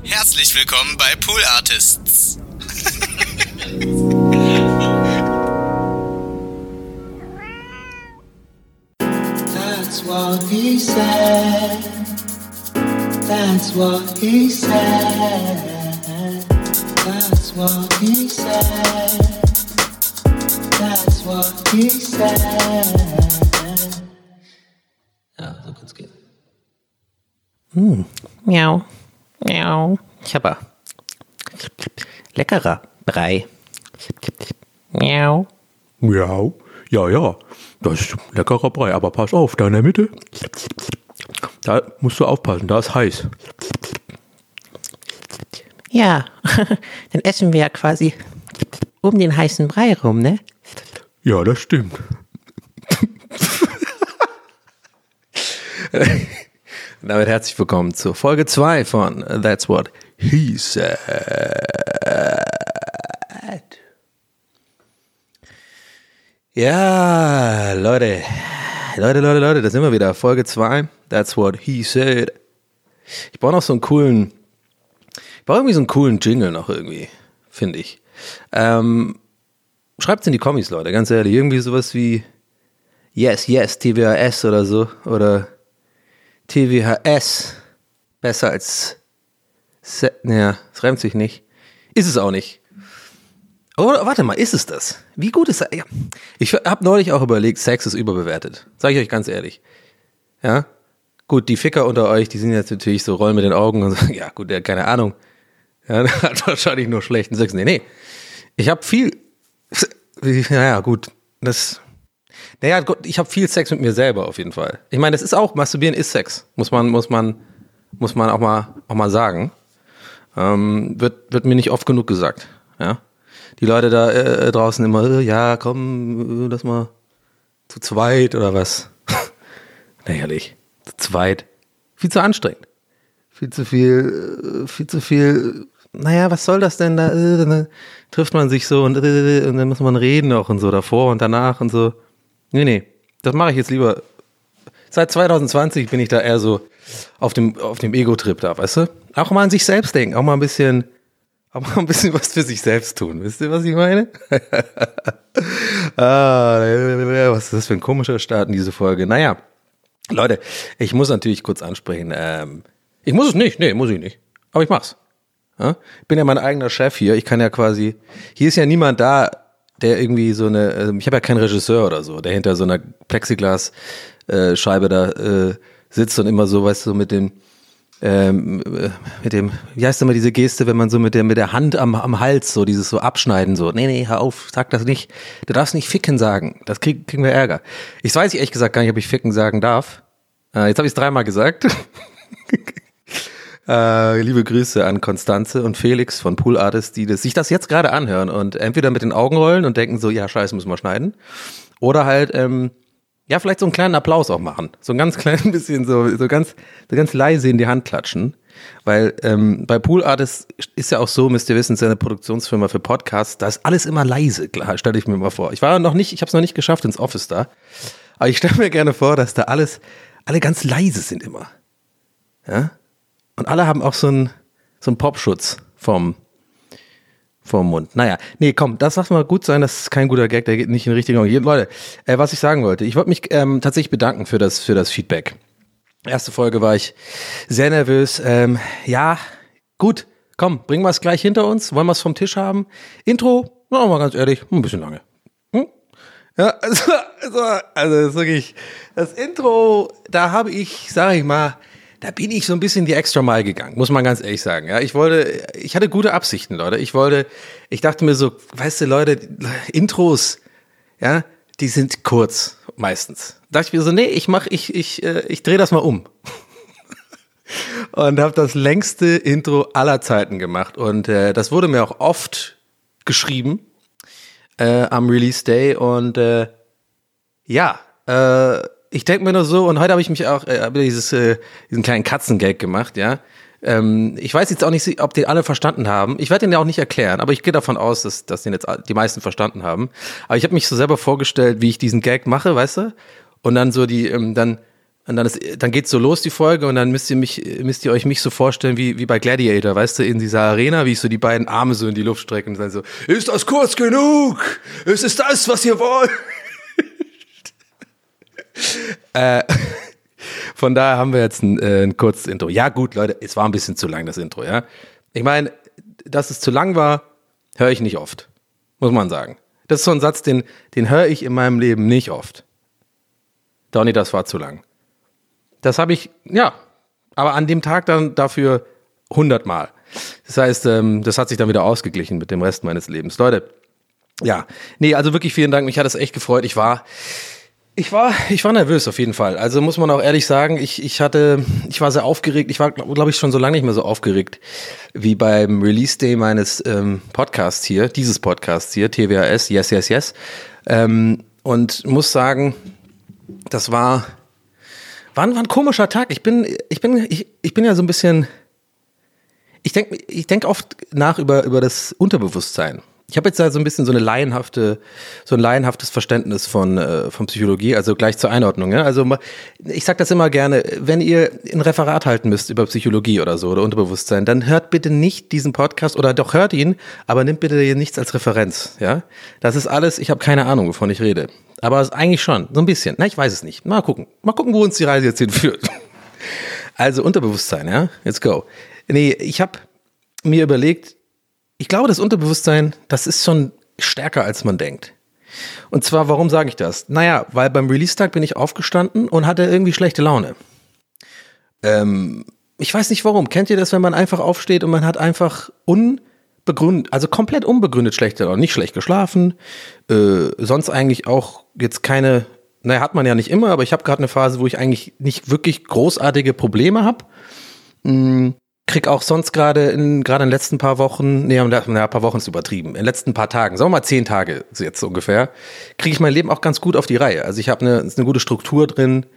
Herzlich willkommen bei Pool Artists. That's what he said. That's what he said. That's what he said. That's what he said. Ja, so kann's gehen. Miau. Miau. Ich habe leckerer Brei. Miau. Miau. Ja, das ist leckerer Brei, aber pass auf, da in der Mitte, da musst du aufpassen, da ist heiß. Ja, dann essen wir ja quasi um den heißen Brei rum, ne? Ja, das stimmt. Damit herzlich willkommen zur Folge 2 von That's What He Said. Ja, Leute, da sind wir wieder. Folge 2, That's What He Said. Ich brauche noch so einen coolen, Jingle noch irgendwie, finde ich. Schreibt's in die Kommis, Leute, ganz ehrlich. Irgendwie sowas wie Yes, TWHS oder so. Oder TWHS. Besser als ja, es reimt sich nicht. Ist es auch nicht. Oh, warte mal, ist es das? Wie gut ist das? Ja. Ich habe neulich auch überlegt, Sex ist überbewertet. Sag ich euch ganz ehrlich. Ja? Gut, die Ficker unter euch, die sind jetzt natürlich so, rollen mit den Augen und sagen, ja gut, der hat keine Ahnung. Ja, der hat wahrscheinlich nur schlechten Sex. Nee. Ich habe viel, naja, gut, ich habe viel Sex mit mir selber auf jeden Fall. Ich meine, das ist auch, Masturbieren ist Sex. Muss man auch mal sagen. Wird mir nicht oft genug gesagt. Ja. Die Leute da draußen immer, ja, komm, lass mal zu zweit oder was. Na ehrlich, zu zweit. Viel zu anstrengend. Viel zu viel, naja, was soll das denn da? Dann trifft man sich so und dann muss man reden auch und so davor und danach und so. Nee, das mache ich jetzt lieber. Seit 2020 bin ich da eher so auf dem Ego-Trip da, weißt du? Auch mal an sich selbst denken, auch mal ein bisschen was für sich selbst tun. Wisst ihr, was ich meine? Was ist das für ein komischer Start in diese Folge? Naja, Leute, ich muss natürlich kurz ansprechen. Ich muss es nicht. Nee, muss ich nicht. Aber ich mach's. Ja? Ich bin ja mein eigener Chef hier. Ich kann ja quasi, hier ist ja niemand da, der irgendwie so ich habe ja keinen Regisseur oder so, der hinter so einer Plexiglas-Scheibe da sitzt und immer so, weißt du, mit dem, wie heißt immer diese Geste, wenn man so mit der Hand am Hals so dieses so abschneiden, so, nee, hör auf, sag das nicht, du darfst nicht ficken sagen, das kriegen wir Ärger. Ich weiß ehrlich gesagt gar nicht, ob ich ficken sagen darf. Jetzt habe ich es 3-mal gesagt. Liebe Grüße an Konstanze und Felix von Pool Artists, die sich das jetzt gerade anhören und entweder mit den Augen rollen und denken so, ja, scheiße, müssen wir schneiden, oder halt, ja, vielleicht so einen kleinen Applaus auch machen. So ein ganz klein bisschen, so ganz leise in die Hand klatschen. Weil bei Pool Artists ist ja auch so, müsst ihr wissen, es ist ja eine Produktionsfirma für Podcasts, da ist alles immer leise, klar, stelle ich mir mal vor. Ich habe es noch nicht geschafft ins Office da, aber ich stelle mir gerne vor, dass da alle ganz leise sind immer. Ja? Und alle haben auch so einen Popschutz vom Mund. Naja, nee, komm, das darf mal gut sein, das ist kein guter Gag, der geht nicht in die richtige Richtung. Leute, was ich sagen wollte, ich wollte mich tatsächlich bedanken für das Feedback. Erste Folge war ich sehr nervös. Ja, gut, komm, bringen wir es gleich hinter uns, wollen wir es vom Tisch haben. Intro, mal ganz ehrlich, ein bisschen lange. Ja, also wirklich, das Intro, da habe ich, sage ich mal, da bin ich so ein bisschen die extra Mile gegangen, muss man ganz ehrlich sagen. Ja, ich hatte gute Absichten, Leute. Ich dachte mir so, weißt du, Leute, Intros, ja, die sind kurz, meistens. Da dachte ich mir so, nee, ich drehe das mal um. Und habe das längste Intro aller Zeiten gemacht. Und das wurde mir auch oft geschrieben am Release Day. Und ich denke mir nur so, und heute habe ich mich auch diesen kleinen Katzengag gemacht, ja. Ich weiß jetzt auch nicht, ob den alle verstanden haben. Ich werde den ja auch nicht erklären, aber ich gehe davon aus, dass den jetzt die meisten verstanden haben. Aber ich habe mich so selber vorgestellt, wie ich diesen Gag mache, weißt du? Und dann so Und dann geht's so los, die Folge, und dann müsst ihr euch mich so vorstellen wie bei Gladiator, weißt du, in dieser Arena, wie ich so die beiden Arme so in die Luft strecke und dann so, ist das kurz genug? Es ist das, was ihr wollt. Von daher haben wir jetzt ein kurzes Intro. Ja gut, Leute, es war ein bisschen zu lang, das Intro, ja. Ich meine, dass es zu lang war, höre ich nicht oft, muss man sagen. Das ist so ein Satz, den höre ich in meinem Leben nicht oft. Donny, das war zu lang. Das habe ich, ja, aber an dem Tag dann dafür 100 Mal. Das heißt, das hat sich dann wieder ausgeglichen mit dem Rest meines Lebens. Leute, ja, nee, also wirklich vielen Dank, mich hat es echt gefreut. Ich war nervös auf jeden Fall. Also muss man auch ehrlich sagen, ich war sehr aufgeregt. Ich war, glaube ich, schon so lange nicht mehr so aufgeregt wie beim Release Day meines Podcasts hier, dieses Podcasts hier, TWAS, Yes, Yes, Yes. Und muss sagen, das war ein komischer Tag. Ich bin ja so ein bisschen, ich denk oft nach über das Unterbewusstsein. Ich habe jetzt da so ein bisschen so ein laienhaftes Verständnis von Psychologie, also gleich zur Einordnung. Ja? Also ich sage das immer gerne, wenn ihr ein Referat halten müsst über Psychologie oder so oder Unterbewusstsein, dann hört bitte nicht diesen Podcast oder doch hört ihn, aber nimmt bitte hier nichts als Referenz. Ja, das ist alles. Ich habe keine Ahnung, wovon ich rede, aber eigentlich schon so ein bisschen. Na, ich weiß es nicht. Mal gucken, wo uns die Reise jetzt hinführt. Also Unterbewusstsein, ja, let's go. Nee, ich habe mir überlegt. Ich glaube, das Unterbewusstsein, das ist schon stärker, als man denkt. Und zwar, warum sage ich das? Naja, weil beim Release-Tag bin ich aufgestanden und hatte irgendwie schlechte Laune. Ich weiß nicht warum. Kennt ihr das, wenn man einfach aufsteht und man hat einfach komplett unbegründet schlechte Laune? Nicht schlecht geschlafen, sonst eigentlich auch jetzt keine, naja, hat man ja nicht immer, aber ich habe gerade eine Phase, wo ich eigentlich nicht wirklich großartige Probleme habe. Krieg auch sonst gerade in den letzten paar Wochen, ein paar Wochen ist übertrieben, in den letzten paar Tagen, sagen wir mal 10 Tage jetzt ungefähr, kriege ich mein Leben auch ganz gut auf die Reihe. Also ich habe eine gute Struktur drin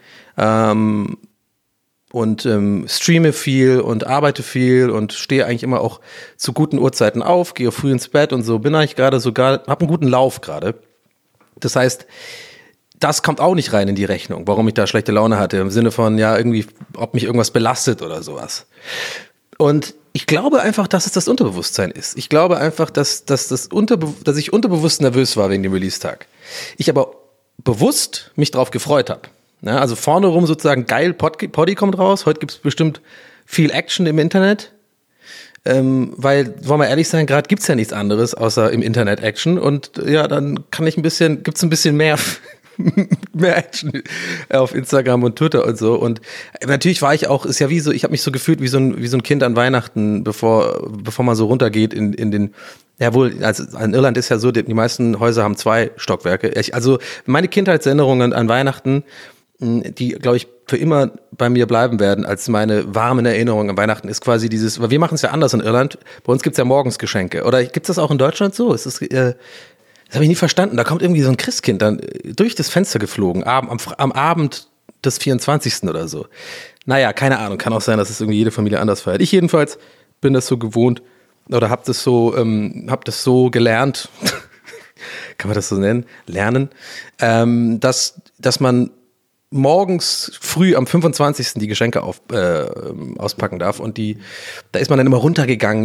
und streame viel und arbeite viel und stehe eigentlich immer auch zu guten Uhrzeiten auf, gehe früh ins Bett und so, bin eigentlich gerade sogar, habe einen guten Lauf gerade. Das heißt, das kommt auch nicht rein in die Rechnung, warum ich da schlechte Laune hatte, im Sinne von, ja, irgendwie, ob mich irgendwas belastet oder sowas. Und ich glaube einfach, dass es das Unterbewusstsein ist. Ich glaube einfach, dass ich unterbewusst nervös war wegen dem Release-Tag. Ich aber bewusst mich drauf gefreut habe. Ja, also vorne rum sozusagen geil, Poddy kommt raus. Heute gibt es bestimmt viel Action im Internet. Weil, wollen wir ehrlich sein, gerade gibt's ja nichts anderes außer im Internet Action. Und ja, dann gibt's ein bisschen mehr Action auf Instagram und Twitter und so. Und natürlich war ich auch, ist ja wie so, ich habe mich so gefühlt wie so ein Kind an Weihnachten, bevor man so runtergeht in den, jawohl, also in Irland ist ja so, die meisten Häuser haben 2 Stockwerke. Also meine Kindheitserinnerungen an Weihnachten, die, glaube ich, für immer bei mir bleiben werden, als meine warmen Erinnerungen an Weihnachten, ist quasi dieses, weil wir machen es ja anders in Irland, bei uns gibt's ja morgens Geschenke. Oder gibt's das auch in Deutschland so? Das habe ich nie verstanden. Da kommt irgendwie so ein Christkind dann durch das Fenster geflogen, am Abend des 24. oder so. Naja, keine Ahnung. Kann auch sein, dass es irgendwie jede Familie anders feiert. Ich jedenfalls bin das so gewohnt oder hab das so gelernt, kann man das so nennen, lernen, dass man morgens früh am 25. die Geschenke auspacken darf und da ist man dann immer runtergegangen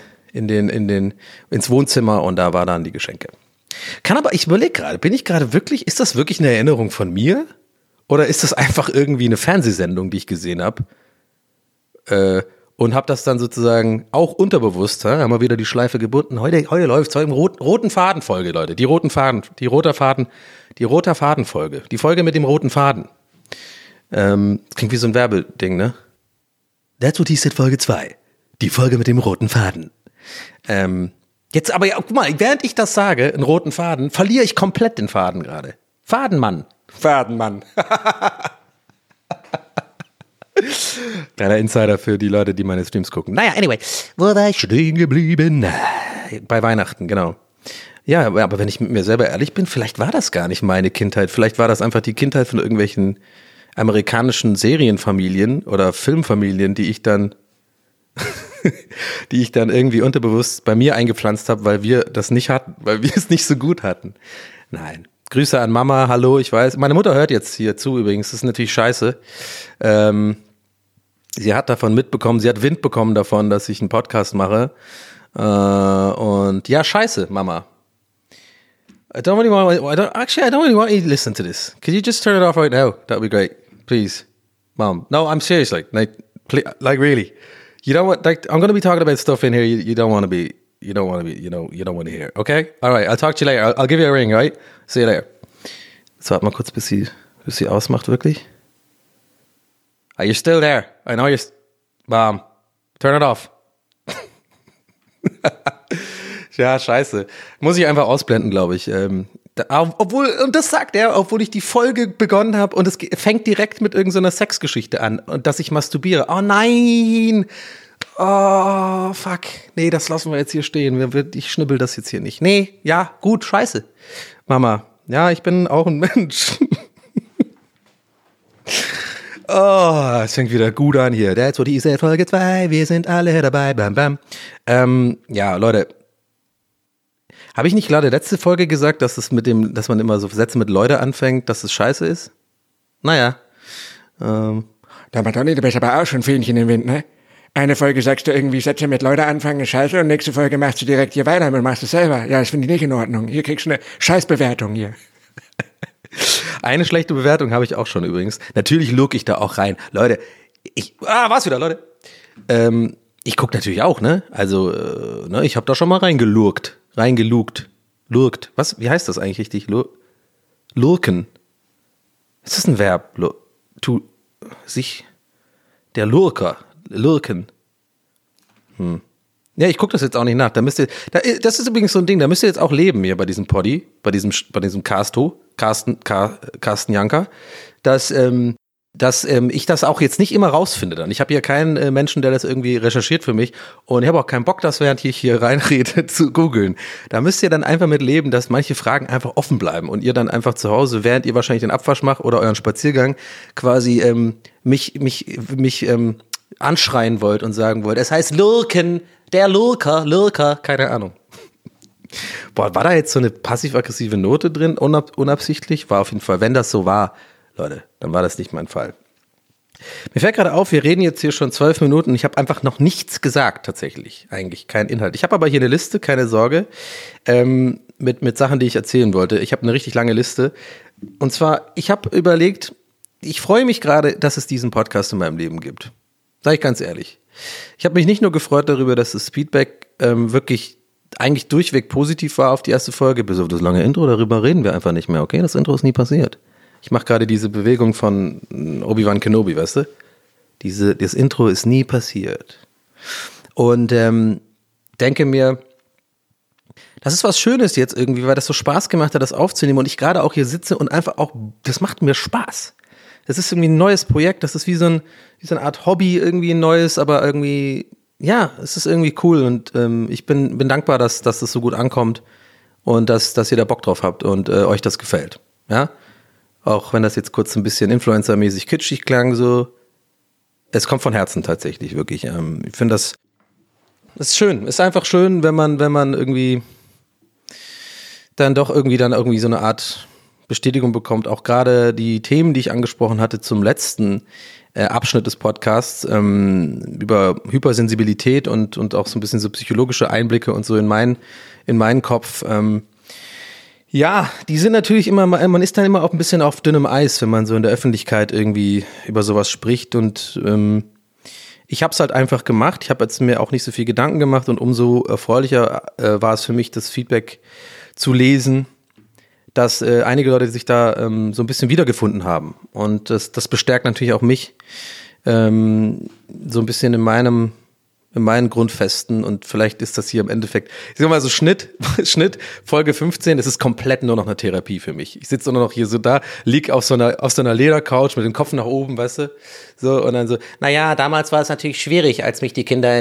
ins Wohnzimmer und da war dann die Geschenke. Ich überlege gerade, ist das wirklich eine Erinnerung von mir? Oder ist das einfach irgendwie eine Fernsehsendung, die ich gesehen habe? Und habe das dann sozusagen auch unterbewusst, haben wir wieder die Schleife gebunden. Heute läuft es im roten Faden-Folge, Leute. Die rote Faden-Folge. Die Folge mit dem roten Faden. Klingt wie so ein Werbeding, ne? That's what he said, Folge 2. Die Folge mit dem roten Faden. Jetzt aber, ja, guck mal, während ich das sage, einen roten Faden, verliere ich komplett den Faden gerade. Fadenmann. Kleiner Insider für die Leute, die meine Streams gucken. Naja, anyway, wo war ich stehen geblieben? Bei Weihnachten, genau. Ja, aber wenn ich mit mir selber ehrlich bin, vielleicht war das gar nicht meine Kindheit. Vielleicht war das einfach die Kindheit von irgendwelchen amerikanischen Serienfamilien oder Filmfamilien, die ich dann irgendwie unterbewusst bei mir eingepflanzt habe, weil wir das nicht hatten, weil wir es nicht so gut hatten. Nein, Grüße an Mama, hallo, ich weiß. Meine Mutter hört jetzt hier zu übrigens, das ist natürlich scheiße. Sie hat davon mitbekommen, sie hat Wind bekommen davon, dass ich einen Podcast mache. Und ja, scheiße, Mama. I don't really want you to listen to this. Could you just turn it off right now? That would be great. Please. Mom. No, I'm serious, like really. You don't want, like, I'm going to be talking about stuff in here you don't want to be, you don't want to hear. Okay? All right, I'll talk to you later. I'll give you a ring, all right? See you later. Jetzt warte mal kurz, bis sie ausmacht, wirklich. Are you still there? I know you're... Mom, turn it off. Ja, scheiße. Muss ich einfach ausblenden, glaube ich. Und das sagt er, obwohl ich die Folge begonnen habe und es fängt direkt mit irgendeiner Sexgeschichte an und dass ich masturbiere. Oh nein! Oh, fuck. Nee, das lassen wir jetzt hier stehen. Ich schnibbel das jetzt hier nicht. Nee, ja, gut, scheiße. Mama, ja, ich bin auch ein Mensch. Oh, es fängt wieder gut an hier. That's what he said, Folge 2. Wir sind alle dabei. Bam, bam. Ja, Leute. Habe ich nicht gerade letzte Folge gesagt, dass dass man immer so Sätze mit Leute anfängt, dass es scheiße ist? Naja. Toni, du bist aber auch schon Fähnchen im Wind, ne? Eine Folge sagst du irgendwie, Sätze mit Leute anfangen ist scheiße und nächste Folge machst du direkt hier weiter und machst es selber. Ja, das finde ich nicht in Ordnung. Hier kriegst du eine Scheißbewertung hier. Eine schlechte Bewertung habe ich auch schon übrigens. Natürlich lurk ich da auch rein. Leute, war's wieder, Leute. Ich gucke natürlich auch, ne? Also, ne, ich habe da schon mal reingelugt. Lurkt. Was? Wie heißt das eigentlich richtig? Lurken. Ist das ein Verb? Der Lurker. Lurken. Ja, ich gucke das jetzt auch nicht nach. Das ist übrigens so ein Ding, da müsst ihr jetzt auch leben hier bei diesem Poddy, bei diesem Carsten Janker, dass ich das auch jetzt nicht immer rausfinde dann. Ich habe hier keinen Menschen, der das irgendwie recherchiert für mich und ich habe auch keinen Bock, das während ich hier reinrede zu googeln. Da müsst ihr dann einfach mit leben, dass manche Fragen einfach offen bleiben und ihr dann einfach zu Hause, während ihr wahrscheinlich den Abwasch macht oder euren Spaziergang, quasi mich anschreien wollt und sagen wollt, es heißt Lurken, der Lurker, keine Ahnung. Boah, war da jetzt so eine passiv-aggressive Note drin, unabsichtlich? War auf jeden Fall, wenn das so war, Leute, dann war das nicht mein Fall. Mir fällt gerade auf, wir reden jetzt hier schon 12 Minuten und ich habe einfach noch nichts gesagt, tatsächlich. Eigentlich kein Inhalt. Ich habe aber hier eine Liste, keine Sorge, mit Sachen, die ich erzählen wollte. Ich habe eine richtig lange Liste. Und zwar, ich habe überlegt, ich freue mich gerade, dass es diesen Podcast in meinem Leben gibt. Sag ich ganz ehrlich. Ich habe mich nicht nur gefreut darüber, dass das Feedback wirklich eigentlich durchweg positiv war auf die erste Folge, bis auf das lange Intro, darüber reden wir einfach nicht mehr, okay? Das Intro ist nie passiert. Ich mache gerade diese Bewegung von Obi-Wan Kenobi, weißt du? Das Intro ist nie passiert. Und denke mir, das ist was Schönes jetzt irgendwie, weil das so Spaß gemacht hat, das aufzunehmen und ich gerade auch hier sitze und einfach auch, das macht mir Spaß. Das ist irgendwie ein neues Projekt, das ist wie so eine Art Hobby, irgendwie ein neues, aber irgendwie, ja, es ist irgendwie cool und ich bin dankbar, dass das so gut ankommt und dass ihr da Bock drauf habt und euch das gefällt, ja. Auch wenn das jetzt kurz ein bisschen Influencer-mäßig kitschig klang, so, es kommt von Herzen tatsächlich, wirklich. Ich finde das ist schön, ist einfach schön, wenn man irgendwie dann doch irgendwie so eine Art Bestätigung bekommt, auch gerade die Themen, die ich angesprochen hatte zum letzten Abschnitt des Podcasts, über Hypersensibilität und auch so ein bisschen so psychologische Einblicke und so in meinen Kopf. Ja, die sind natürlich immer, man ist dann immer auch ein bisschen auf dünnem Eis, wenn man so in der Öffentlichkeit irgendwie über sowas spricht und ich habe es halt einfach gemacht. Ich habe jetzt mir auch nicht so viel Gedanken gemacht und umso erfreulicher war es für mich, das Feedback zu lesen, dass einige Leute sich da so ein bisschen wiedergefunden haben. Und das bestärkt natürlich auch mich so ein bisschen in meinen Grundfesten und vielleicht ist das hier im Endeffekt, ich sag mal so Schnitt, Folge 15, das ist komplett nur noch eine Therapie für mich. Ich sitze nur noch hier so da, lieg auf so einer Ledercouch mit dem Kopf nach oben, weißt du, so und dann so, naja, damals war es natürlich schwierig, als mich die Kinder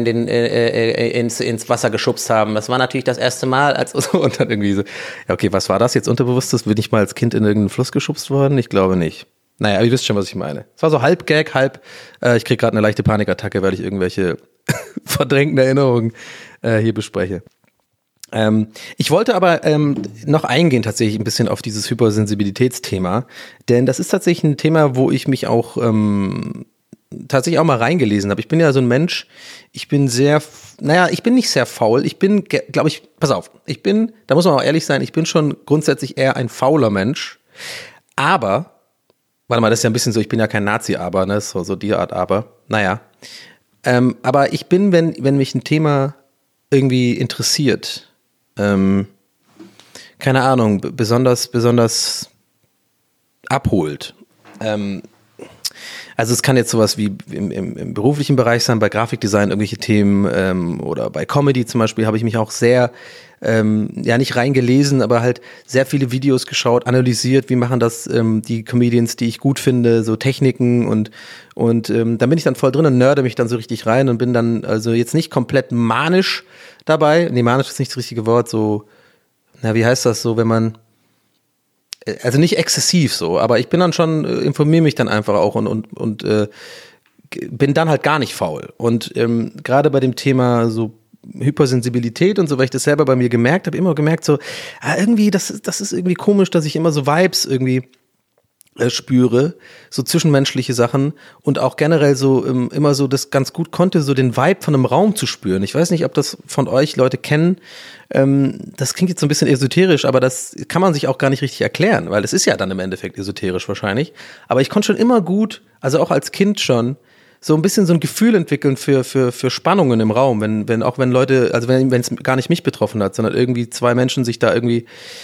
ins Wasser geschubst haben. Das war natürlich das erste Mal, und dann irgendwie so, ja okay, was war das jetzt Unterbewusstes? Bin ich mal als Kind in irgendeinen Fluss geschubst worden? Ich glaube nicht. Naja, ihr wisst schon, was ich meine. Es war so halb Gag, ich krieg gerade eine leichte Panikattacke, weil ich irgendwelche verdrängten Erinnerungen hier bespreche. Ich wollte aber noch eingehen tatsächlich ein bisschen auf dieses Hypersensibilitätsthema, denn das ist tatsächlich ein Thema, wo ich mich auch tatsächlich auch mal reingelesen habe. Ich bin ja so ein Mensch, ich bin nicht sehr faul, ich bin, glaube ich, pass auf, da muss man auch ehrlich sein, ich bin schon grundsätzlich eher ein fauler Mensch, aber, warte mal, das ist ja ein bisschen so, ich bin ja kein Nazi-Aber, ne, so die Art Aber, naja, aber ich bin, wenn mich ein Thema irgendwie interessiert, keine Ahnung, besonders abholt. Also es kann jetzt sowas wie im beruflichen Bereich sein, bei Grafikdesign irgendwelche Themen oder bei Comedy zum Beispiel habe ich mich auch sehr, nicht reingelesen, aber halt sehr viele Videos geschaut, analysiert, wie machen das die Comedians, die ich gut finde, so Techniken und da bin ich dann voll drin und nörde mich dann so richtig rein und bin dann also jetzt nicht komplett manisch dabei. Nee, manisch ist nicht das richtige Wort, so, wie heißt das so, wenn man, also nicht exzessiv so, aber ich bin dann schon, informiere mich dann einfach auch und bin dann halt gar nicht faul. Und gerade bei dem Thema so Hypersensibilität und so, weil ich das selber bei mir gemerkt habe, immer gemerkt so, irgendwie, das ist irgendwie komisch, dass ich immer so Vibes irgendwie spüre, so zwischenmenschliche Sachen und auch generell so immer so das ganz gut konnte, so den Vibe von einem Raum zu spüren. Ich weiß nicht, ob das von euch Leute kennen. Das klingt jetzt so ein bisschen esoterisch, aber das kann man sich auch gar nicht richtig erklären, weil es ist ja dann im Endeffekt esoterisch wahrscheinlich. Aber ich konnte schon immer gut, also auch als Kind schon, so ein bisschen so ein Gefühl entwickeln für Spannungen im Raum, wenn Leute, also wenn es gar nicht mich betroffen hat, sondern irgendwie zwei Menschen sich da irgendwie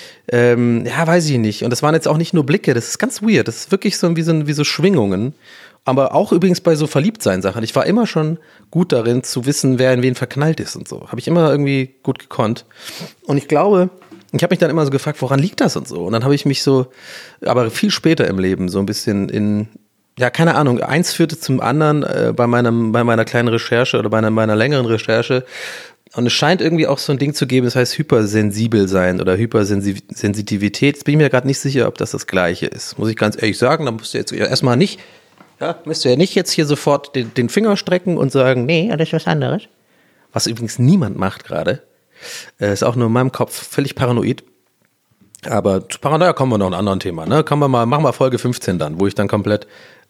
weiß ich nicht. Und das waren jetzt auch nicht nur Blicke, das ist ganz weird. Das ist wirklich so wie so Schwingungen. Aber auch übrigens bei so Verliebtsein-Sachen. Ich war immer schon gut darin, zu wissen, wer in wen verknallt ist und so. Habe ich immer irgendwie gut gekonnt. Und ich glaube, ich habe mich dann immer so gefragt, woran liegt das und so. Und dann habe ich mich so, aber viel später im Leben so ein bisschen keine Ahnung, eins führte zum anderen bei meiner kleinen Recherche oder bei meiner längeren Recherche. Und es scheint irgendwie auch so ein Ding zu geben, das heißt hypersensibel sein oder Hypersensitivität. Jetzt bin ich mir gerade nicht sicher, ob das Gleiche ist. Muss ich ganz ehrlich sagen, da müsst ihr jetzt erstmal nicht, müsst ihr ja nicht jetzt hier sofort den Finger strecken und sagen, nee, das ist was anderes. Was übrigens niemand macht gerade. Ist auch nur in meinem Kopf völlig paranoid. Aber zu Paranoia kommen wir noch ein anderes Thema, ne? Machen wir Folge 15 dann, wo ich dann komplett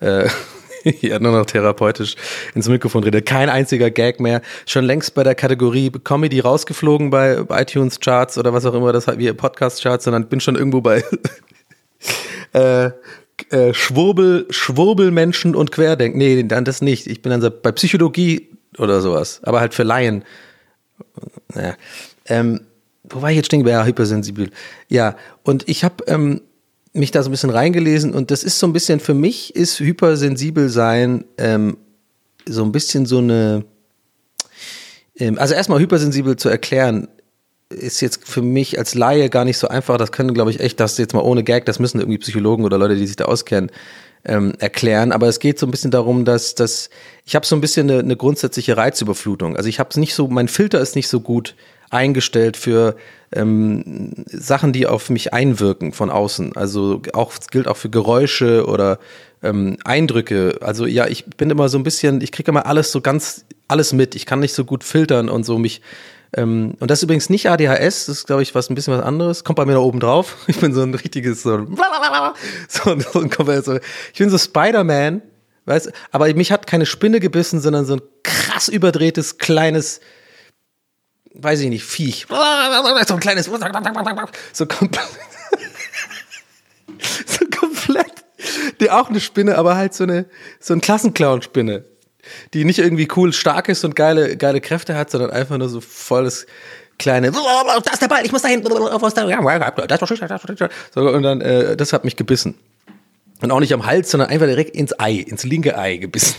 nur noch therapeutisch ins Mikrofon rede. Kein einziger Gag mehr. Schon längst bei der Kategorie Comedy rausgeflogen bei iTunes Charts oder was auch immer das halt wie Podcast Charts, sondern bin schon irgendwo bei Schwurbelmenschen und Querdenken. Nee, dann das nicht. Ich bin dann bei Psychologie oder sowas. Aber halt für Laien. Naja. Wo war ich jetzt stehen? Ja, hypersensibel. Ja, und ich habe mich da so ein bisschen reingelesen und das ist so ein bisschen, für mich ist hypersensibel sein so ein bisschen so eine, also erstmal hypersensibel zu erklären, ist jetzt für mich als Laie gar nicht so einfach. Das können, glaube ich, echt, das jetzt mal ohne Gag, das müssen irgendwie Psychologen oder Leute, die sich da auskennen, erklären. Aber es geht so ein bisschen darum, dass ich habe so ein bisschen eine grundsätzliche Reizüberflutung. Also ich habe es nicht so, mein Filter ist nicht so gut eingestellt für Sachen, die auf mich einwirken von außen. Also es gilt auch für Geräusche oder Eindrücke. Also ja, ich bin immer so ein bisschen, ich kriege immer alles mit. Ich kann nicht so gut filtern und so mich. Und das ist übrigens nicht ADHS, das ist, glaube ich, ein bisschen was anderes. Kommt bei mir da oben drauf. Ich bin so ein richtiges, ich bin so Spider-Man, weißt, aber mich hat keine Spinne gebissen, sondern so ein krass überdrehtes, kleines, weiß ich nicht, Viech. So ein kleines, so komplett, die auch eine Spinne, aber halt so ein Klassenclown-Spinne, die nicht irgendwie cool stark ist und geile Kräfte hat, sondern einfach nur so volles kleine, da ist der Ball, ich muss dahin, so, und dann, das hat mich gebissen. Und auch nicht am Hals, sondern einfach direkt ins linke Ei gebissen.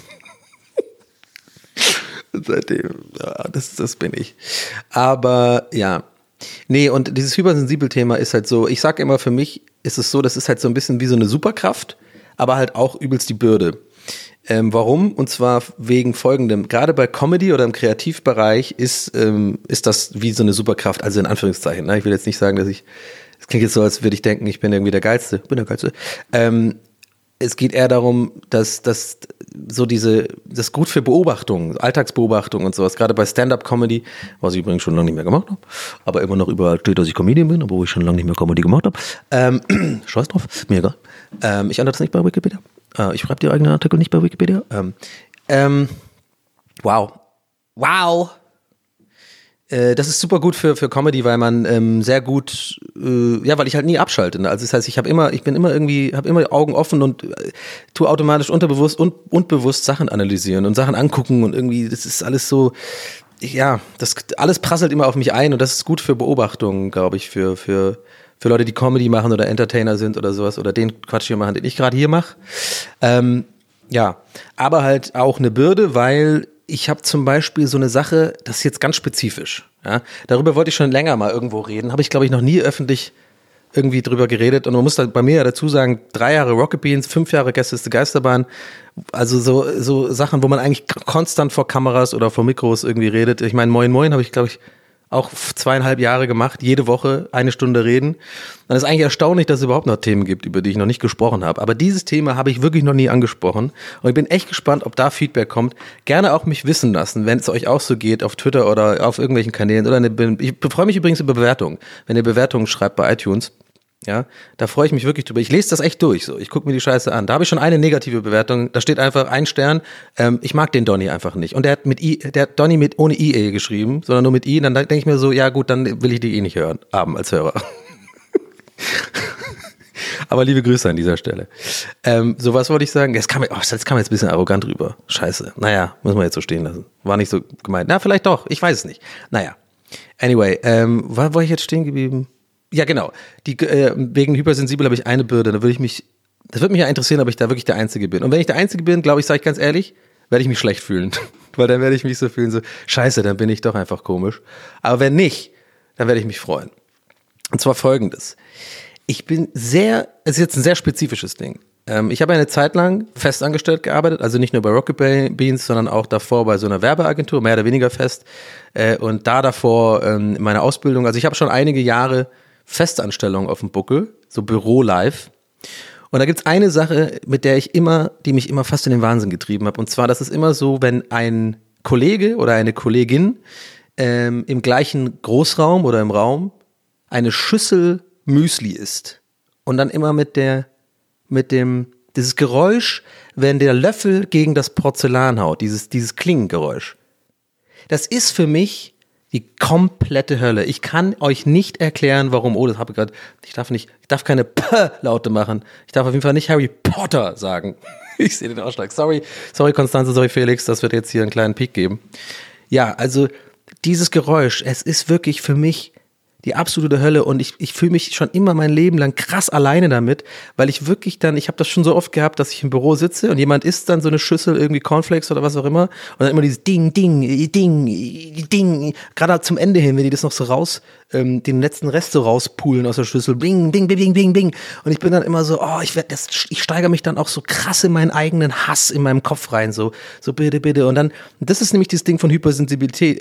Und seitdem, ja, das bin ich. Aber, ja. Nee, und dieses Hypersensibel-Thema ist halt so, ich sag immer, für mich ist es so, das ist halt so ein bisschen wie so eine Superkraft, aber halt auch übelst die Bürde. Warum? Und zwar wegen Folgendem. Gerade bei Comedy oder im Kreativbereich ist das wie so eine Superkraft, also in Anführungszeichen. Ne? Ich will jetzt nicht sagen, das klingt jetzt so, als würde ich denken, ich bin irgendwie der Geilste. Bin der Geilste. Es geht eher darum, dass das gut für Beobachtung, Alltagsbeobachtung und sowas, gerade bei Stand-Up-Comedy, was ich übrigens schon lange nicht mehr gemacht habe, aber immer noch überall steht, dass ich Comedian bin, obwohl ich schon lange nicht mehr Comedy gemacht habe. Scheiß drauf, mir egal. Ich ändere das nicht bei Wikipedia. Ich schreibe die eigenen Artikel nicht bei Wikipedia. Wow. Das ist super gut für Comedy, weil man sehr gut, weil ich halt nie abschalte. Ne? Also das heißt, ich habe immer Augen offen und tue automatisch unterbewusst und bewusst Sachen analysieren und Sachen angucken und irgendwie, das ist alles so, das alles prasselt immer auf mich ein und das ist gut für Beobachtungen, glaube ich, für Leute, die Comedy machen oder Entertainer sind oder sowas oder den Quatsch hier machen, den ich gerade hier mache. Aber halt auch eine Bürde, weil ich habe zum Beispiel so eine Sache, das ist jetzt ganz spezifisch. Ja? Darüber wollte ich schon länger mal irgendwo reden, habe ich, glaube ich, noch nie öffentlich irgendwie drüber geredet. Und man muss da bei mir ja dazu sagen, 3 Jahre Rocket Beans, 5 Jahre Gästeliste Geisterbahn. Also so Sachen, wo man eigentlich konstant vor Kameras oder vor Mikros irgendwie redet. Ich meine, Moin Moin habe ich, glaube ich, auch 2,5 Jahre gemacht, jede Woche 1 Stunde reden. Dann ist eigentlich erstaunlich, dass es überhaupt noch Themen gibt, über die ich noch nicht gesprochen habe. Aber dieses Thema habe ich wirklich noch nie angesprochen. Und ich bin echt gespannt, ob da Feedback kommt. Gerne auch mich wissen lassen, wenn es euch auch so geht, auf Twitter oder auf irgendwelchen Kanälen. Ich freue mich übrigens über Bewertungen. Wenn ihr Bewertungen schreibt bei iTunes, ja, da freue ich mich wirklich drüber. Ich lese das echt durch. So, ich gucke mir die Scheiße an. Da habe ich schon eine negative Bewertung. Da steht einfach 1 Stern. Ich mag den Donny einfach nicht. Und der hat Donny ohne IE geschrieben, sondern nur mit I. Dann denke ich mir so, ja gut, dann will ich die nicht hören, als Hörer. Aber liebe Grüße an dieser Stelle. So was wollte ich sagen. Das kam jetzt ein bisschen arrogant rüber. Scheiße. Naja, muss man jetzt so stehen lassen. War nicht so gemeint. Na, vielleicht doch. Ich weiß es nicht. Naja. Anyway, war ich jetzt stehen geblieben? Ja, genau. Wegen hypersensibel habe ich eine Bürde. Das würde mich ja interessieren, ob ich da wirklich der Einzige bin. Und wenn ich der Einzige bin, glaube ich, sage ich ganz ehrlich, werde ich mich schlecht fühlen. Weil dann werde ich mich so fühlen, so, scheiße, dann bin ich doch einfach komisch. Aber wenn nicht, dann werde ich mich freuen. Und zwar Folgendes. Es ist jetzt ein sehr spezifisches Ding. Ich habe eine Zeit lang festangestellt gearbeitet, also nicht nur bei Rocket Beans, sondern auch davor bei so einer Werbeagentur, mehr oder weniger fest. Und davor meine Ausbildung, also ich habe schon einige Jahre Festanstellung auf dem Buckel, so Büro-Live. Und da gibt's eine Sache, die mich immer fast in den Wahnsinn getrieben hat. Und zwar, das ist immer so, wenn ein Kollege oder eine Kollegin im gleichen Großraum oder im Raum eine Schüssel Müsli isst. Und dann immer dieses Geräusch, wenn der Löffel gegen das Porzellan haut, dieses Klingengeräusch. Das ist für mich die komplette Hölle. Ich kann euch nicht erklären, warum. Oh, ich darf keine P-Laute machen. Ich darf auf jeden Fall nicht Harry Potter sagen. Ich sehe den Ausschlag. Sorry Konstanze, sorry Felix, das wird jetzt hier einen kleinen Peak geben. Ja, also dieses Geräusch, es ist wirklich für mich die absolute Hölle und ich fühle mich schon immer mein Leben lang krass alleine damit, weil ich wirklich ich habe das schon so oft gehabt, dass ich im Büro sitze und jemand isst dann so eine Schüssel irgendwie Cornflakes oder was auch immer und dann immer dieses Ding, Ding, Ding, Ding, gerade zum Ende hin, wenn die das noch so den letzten Rest so rauspulen aus der Schüssel, bing, bing, bing, bing, bing und ich bin dann immer so, ich steigere mich dann auch so krass in meinen eigenen Hass in meinem Kopf rein, so bitte und dann, das ist nämlich dieses Ding von Hypersensibilität,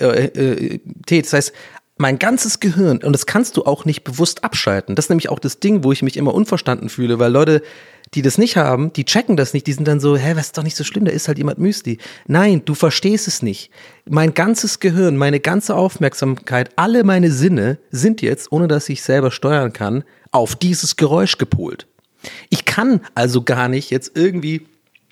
das heißt, mein ganzes Gehirn, und das kannst du auch nicht bewusst abschalten. Das ist nämlich auch das Ding, wo ich mich immer unverstanden fühle, weil Leute, die das nicht haben, die checken das nicht, die sind dann so, was ist doch nicht so schlimm, da isst halt jemand Müsli. Nein, du verstehst es nicht. Mein ganzes Gehirn, meine ganze Aufmerksamkeit, alle meine Sinne sind jetzt, ohne dass ich selber steuern kann, auf dieses Geräusch gepolt. Ich kann also gar nicht jetzt irgendwie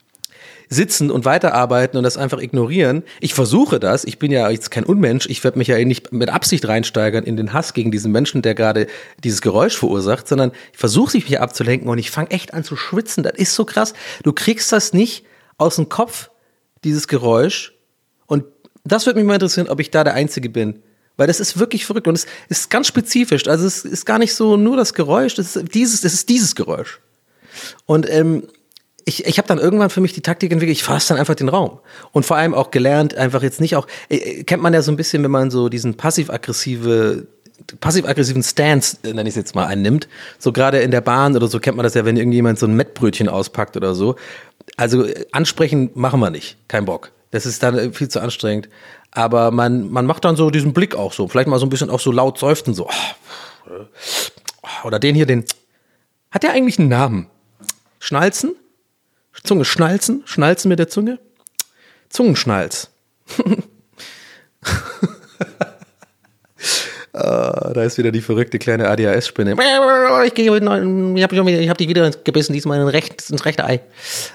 sitzen und weiterarbeiten und das einfach ignorieren. Ich versuche das, ich bin ja jetzt kein Unmensch, ich werde mich ja nicht mit Absicht reinsteigern in den Hass gegen diesen Menschen, der gerade dieses Geräusch verursacht, sondern ich versuche mich hier abzulenken und ich fange echt an zu schwitzen. Das ist so krass. Du kriegst das nicht aus dem Kopf, dieses Geräusch. Und das würde mich mal interessieren, ob ich da der Einzige bin. Weil das ist wirklich verrückt und es ist ganz spezifisch. Also es ist gar nicht so nur das Geräusch, es ist dieses Geräusch. Und ich habe dann irgendwann für mich die Taktik entwickelt, ich fasse dann einfach den Raum. Und vor allem auch gelernt, einfach jetzt nicht auch, kennt man ja so ein bisschen, wenn man so diesen passiv-aggressiven Stance, nenne ich es jetzt mal, einnimmt. So gerade in der Bahn oder so kennt man das ja, wenn irgendjemand so ein Mettbrötchen auspackt oder so. Also ansprechen machen wir nicht, kein Bock. Das ist dann viel zu anstrengend. Aber man macht dann so diesen Blick auch so, vielleicht mal so ein bisschen auch so laut seufzen, so. Oder den hier, hat der eigentlich einen Namen? Schnalzen? Zunge schnalzen mit der Zunge. Zungenschnalz. Da ist wieder die verrückte kleine ADHS-Spinne. Ich hab die wieder gebissen, diesmal ins rechte Ei.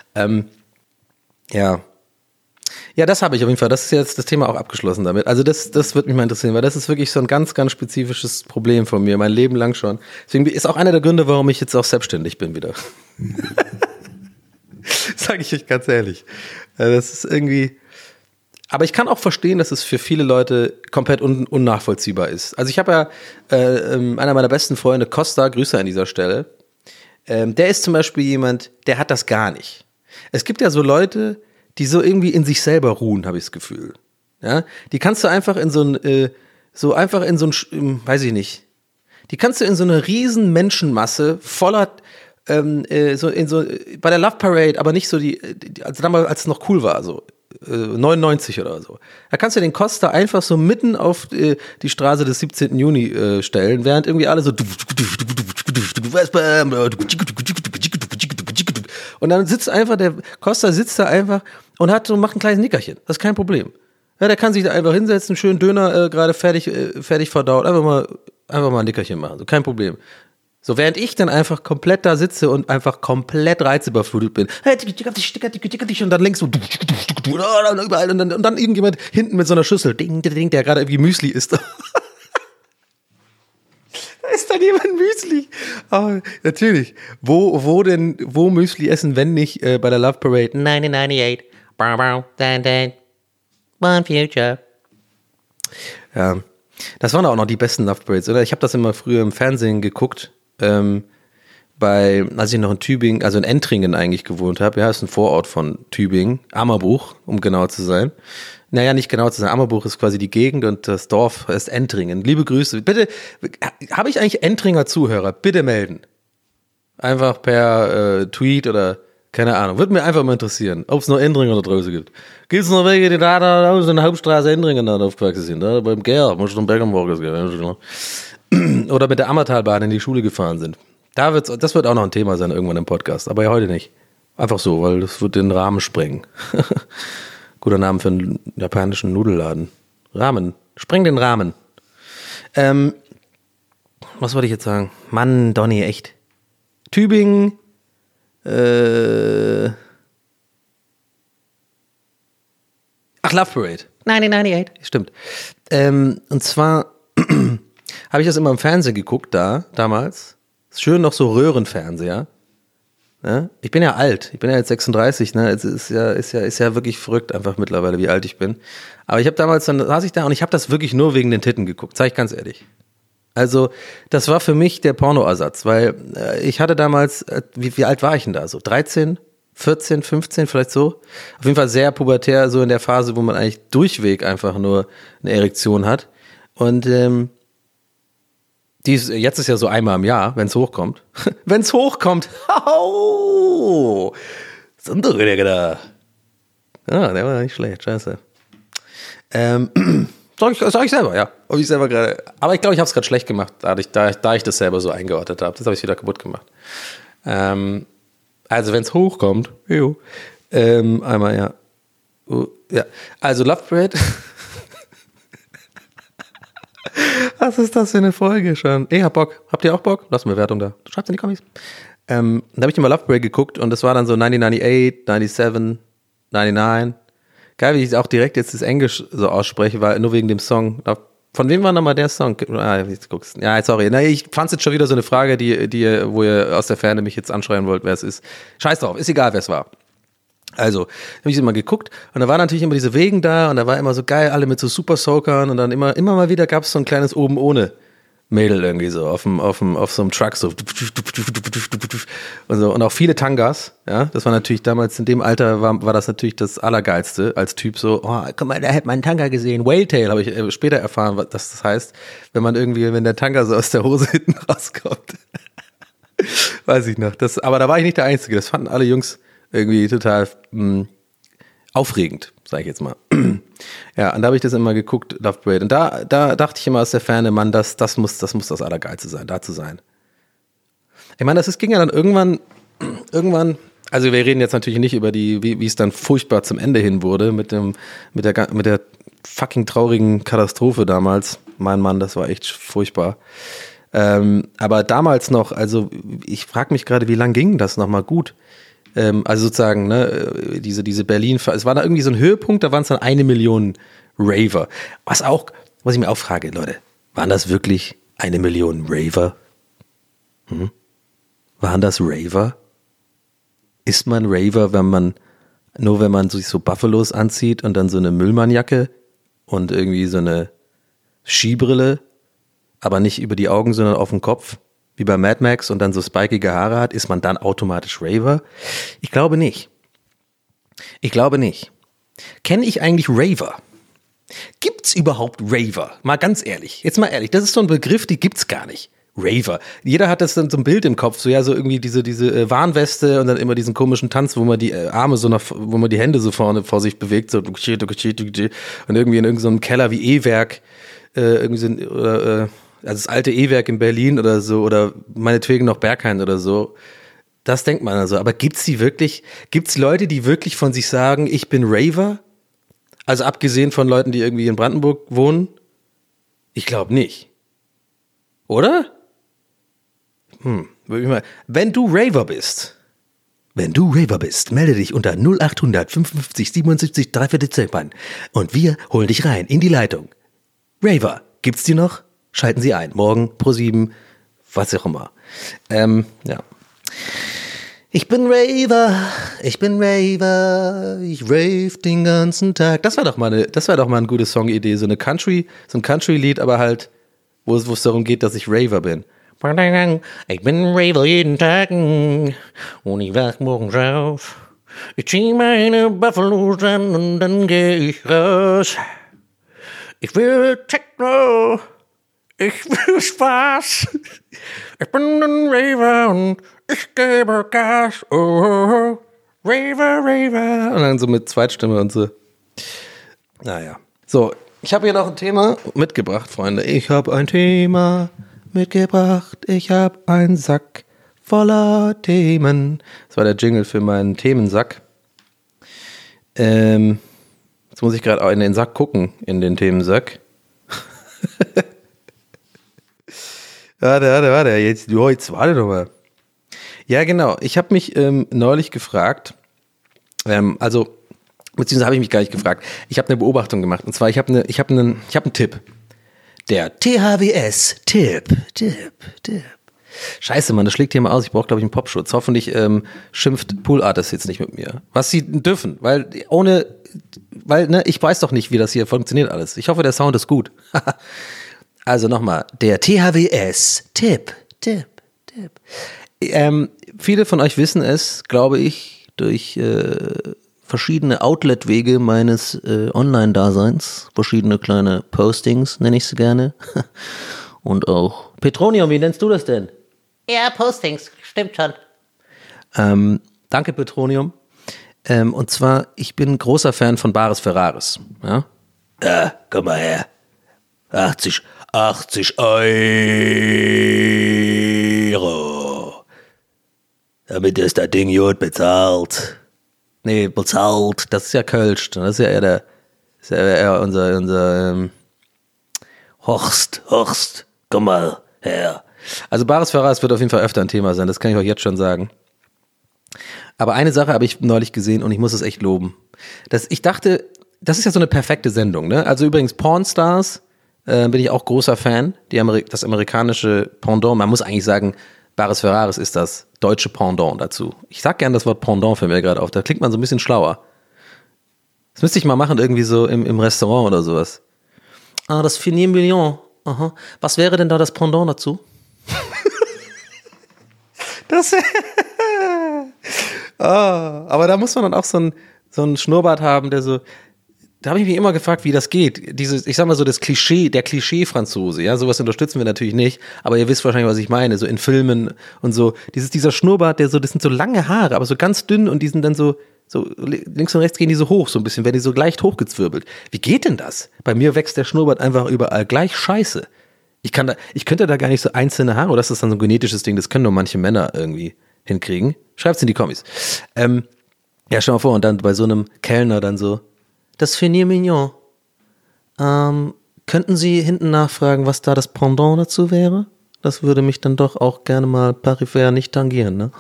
Ja. Ja, das habe ich auf jeden Fall. Das ist jetzt das Thema auch abgeschlossen damit. Also das würde mich mal interessieren, weil das ist wirklich so ein ganz, ganz spezifisches Problem von mir, mein Leben lang schon. Deswegen ist auch einer der Gründe, warum ich jetzt auch selbstständig bin wieder. Sage ich euch ganz ehrlich. Das ist irgendwie... Aber ich kann auch verstehen, dass es für viele Leute komplett unnachvollziehbar ist. Also ich habe ja einer meiner besten Freunde, Costa, Grüße an dieser Stelle, der ist zum Beispiel jemand, der hat das gar nicht. Es gibt ja so Leute, die so irgendwie in sich selber ruhen, habe ich das Gefühl. Ja, die kannst du einfach in weiß ich nicht, die kannst du in so eine riesen Menschenmasse voller, bei der Love Parade, aber nicht so also damals, als es noch cool war, so 99 oder so. Da kannst du den Costa einfach so mitten auf die Straße des 17. Juni stellen, während irgendwie alle so und dann sitzt einfach, der Costa sitzt da einfach und macht ein kleines Nickerchen. Das ist kein Problem. Ja, der kann sich da einfach hinsetzen, schön Döner gerade fertig verdaut, einfach mal ein Nickerchen machen, so kein Problem. So, während ich dann einfach komplett da sitze und einfach komplett reizüberflutet bin. Und dann links so und dann irgendjemand hinten mit so einer Schüssel, der gerade irgendwie Müsli isst. Da ist dann jemand Müsli. Oh, natürlich. Wo Müsli essen, wenn nicht bei der Love Parade 1998. One Future. Ja, das waren auch noch die besten Love Parades, oder? Ich habe das immer früher im Fernsehen geguckt. Als ich noch in Tübingen, also in Entringen eigentlich gewohnt habe, ja, ist ein Vorort von Tübingen, Ammerbruch, um genau zu sein. Naja, nicht genau zu sein, Ammerbruch ist quasi die Gegend und das Dorf ist Entringen. Liebe Grüße, bitte, habe ich eigentlich Entringer Zuhörer? Bitte melden. Einfach per Tweet oder, keine Ahnung, würde mir einfach mal interessieren, ob es noch Entringer da draußen gibt. Gibt es noch welche, die da aus der Hauptstraße Entringen da aufgewachsen sind, da beim Gär, muss ich noch Bergenburg gehen. Oder mit der Ammertalbahn in die Schule gefahren sind. Das wird auch noch ein Thema sein irgendwann im Podcast, aber ja heute nicht. Einfach so, weil das wird den Rahmen sprengen. Guter Name für einen japanischen Nudelladen. Rahmen. Spreng den Rahmen. Was wollte ich jetzt sagen? Mann, Donny, echt. Tübingen. Love Parade. 1998. Stimmt. Und zwar habe ich das immer im Fernsehen geguckt, damals. Schön noch so Röhrenfernseher. Ja? Ich bin ja alt, ich bin ja jetzt 36, ne? Es ist ja wirklich verrückt einfach mittlerweile, wie alt ich bin. Aber ich habe damals, dann saß ich da und ich habe das wirklich nur wegen den Titten geguckt, sag ich ganz ehrlich. Also, das war für mich der Pornoersatz, weil ich hatte damals, wie alt war ich denn da? So 13, 14, 15, vielleicht so? Auf jeden Fall sehr pubertär, so in der Phase, wo man eigentlich durchweg einfach nur eine Erektion hat. Und jetzt ist ja so einmal im Jahr, wenn es hochkommt. Wenn es hochkommt. Oh, Sonderrüdiger. Ah, der war nicht schlecht, scheiße. Sag ich selber, ja. Hab ich selber gerade. Aber ich glaube, ich habe es gerade schlecht gemacht, da ich das selber so eingeordnet habe. Das habe ich wieder kaputt gemacht. Also wenn es hochkommt, einmal, ja. Ja. Also Love Parade. Was ist das für eine Folge schon? Hab Bock. Habt ihr auch Bock? Lasst mir Bewertung da. Schreibt's in die Kommis. Da habe ich immer Love Parade geguckt und das war dann so 1998, 97, 99. Geil, wie ich auch direkt jetzt das Englisch so ausspreche, weil nur wegen dem Song. Von wem war nochmal der Song? Ja, sorry. Na, ich fand's jetzt schon wieder so eine Frage, wo ihr aus der Ferne mich jetzt anschreien wollt, wer es ist. Scheiß drauf, ist egal, wer es war. Also, habe ich immer geguckt und da waren natürlich immer diese Wegen da und da war immer so geil, alle mit so Super Soakern und dann immer mal wieder gab es so ein kleines oben ohne Mädel irgendwie so auf so einem Truck so und so und auch viele Tangas, ja, das war natürlich damals in dem Alter war das natürlich das Allergeilste als Typ so, oh, guck mal, der hat meinen Tanga gesehen, Whaletail habe ich später erfahren, was das heißt, wenn der Tanga so aus der Hose hinten rauskommt. Weiß ich noch, aber da war ich nicht der Einzige, das fanden alle Jungs irgendwie total aufregend, sage ich jetzt mal. Ja, und da habe ich das immer geguckt, Love Parade. Und da dachte ich immer aus der Ferne, Mann, das muss das Allergeilste sein, da zu sein. Ich meine, ging ja dann irgendwann Also wir reden jetzt natürlich nicht über wie es dann furchtbar zum Ende hin wurde mit der fucking traurigen Katastrophe damals. Mein Mann, das war echt furchtbar. Aber damals noch, also ich frage mich gerade, wie lang ging das nochmal gut? Also sozusagen, ne, diese Berlin, es war da irgendwie so ein Höhepunkt, da waren es dann 1 Million Raver. Was ich mir auch frage, Leute, waren das wirklich 1 Million Raver? Waren das Raver? Ist man Raver, wenn man sich so Buffalos anzieht und dann so eine Müllmannjacke und irgendwie so eine Skibrille, aber nicht über die Augen, sondern auf dem Kopf, wie bei Mad Max und dann so spikige Haare hat, ist man dann automatisch Raver? Ich glaube nicht. Kenne ich eigentlich Raver? Gibt's überhaupt Raver? Mal ganz ehrlich, jetzt mal ehrlich, das ist so ein Begriff, die gibt's gar nicht. Raver. Jeder hat das dann so ein Bild im Kopf, so so irgendwie diese Warnweste und dann immer diesen komischen Tanz, wo man die Arme wo man die Hände so vorne vor sich bewegt, so und irgendwie in irgendeinem Keller wie E-Werk, also das alte E-Werk in Berlin oder so, oder meinetwegen noch Berghain oder so. Das denkt man also. Aber gibt's die wirklich? Gibt's Leute, die wirklich von sich sagen, ich bin Raver? Also abgesehen von Leuten, die irgendwie in Brandenburg wohnen? Ich glaube nicht. Oder? Wenn du Raver bist, melde dich unter 0800 55 77 3/4 an und wir holen dich rein in die Leitung. Raver, gibt's die noch? Schalten Sie ein, morgen Pro7, was auch immer. Ja. Ich bin Raver, ich rave den ganzen Tag. Das war doch mal eine gute Songidee, so ein Country-Lied, aber halt, wo es darum geht, dass ich Raver bin. Ich bin Raver jeden Tag und ich wach morgens auf. Ich zieh meine Buffalos an und dann geh ich raus. Ich will Techno, ich will Spaß. Ich bin ein Raver und ich gebe Gas. Oh, Raver. Und dann so mit Zweitstimme und so. Naja. So, ich habe hier noch ein Thema mitgebracht, Freunde. Ich habe ein Thema mitgebracht. Ich habe einen Sack voller Themen. Das war der Jingle für meinen Themensack. Jetzt muss ich gerade auch in den Sack gucken, in den Themensack. Warte. Jetzt warte doch mal. Ja, genau. Ich habe mich neulich gefragt, beziehungsweise habe ich mich gar nicht gefragt. Ich habe eine Beobachtung gemacht. Und zwar, ich habe einen Tipp. Der THWS-Tipp. Scheiße, Mann, das schlägt hier mal aus. Ich brauche, glaube ich, einen Popschutz. Hoffentlich schimpft Pool Artist jetzt nicht mit mir. Was sie dürfen, weil ich weiß doch nicht, wie das hier funktioniert alles. Ich hoffe, der Sound ist gut. Also nochmal, der THWS-Tipp. Viele von euch wissen es, glaube ich, durch verschiedene Outlet-Wege meines Online-Daseins, verschiedene kleine Postings, nenne ich sie gerne. Und auch Petronium, wie nennst du das denn? Ja, Postings, stimmt schon. Danke, Petronium. Und zwar, ich bin großer Fan von Bares Ferraris. Ja? Komm mal her. 80 Euro. Damit ist das Ding gut bezahlt. Nee, bezahlt, das ist ja Kölsch. Das ist ja eher unser Horst, komm mal her. Also Bares Ferraris wird auf jeden Fall öfter ein Thema sein, das kann ich euch jetzt schon sagen. Aber eine Sache habe ich neulich gesehen und ich muss es echt loben. Ich dachte, das ist ja so eine perfekte Sendung, ne? Also übrigens Pornstars bin ich auch großer Fan. Das amerikanische Pendant, man muss eigentlich sagen, Bares Ferraris ist das deutsche Pendant dazu. Ich sag gern das Wort Pendant für mir gerade auf, da klingt man so ein bisschen schlauer. Das müsste ich mal machen, irgendwie so im Restaurant oder sowas. Das Filet Mignon. Aha. Was wäre denn da das Pendant dazu? Aber da muss man dann auch so einen Schnurrbart haben, der so. Da habe ich mich immer gefragt, wie das geht. Ich sag mal so, der Klischee-Franzose, ja, sowas unterstützen wir natürlich nicht, aber ihr wisst wahrscheinlich, was ich meine, so in Filmen und so. Dieser Schnurrbart, das sind so lange Haare, aber so ganz dünn und die sind dann so links und rechts gehen die so hoch, so ein bisschen, werden die so leicht hochgezwirbelt. Wie geht denn das? Bei mir wächst der Schnurrbart einfach überall gleich scheiße. Ich könnte da gar nicht so einzelne Haare, oder ist das dann so ein genetisches Ding, das können nur manche Männer irgendwie hinkriegen. Schreibt's in die Kommis. Ja, stell mal vor, und dann bei so einem Kellner dann so, das Filet Mignon. Könnten Sie hinten nachfragen, was da das Pendant dazu wäre? Das würde mich dann doch auch gerne mal peripher nicht tangieren, ne?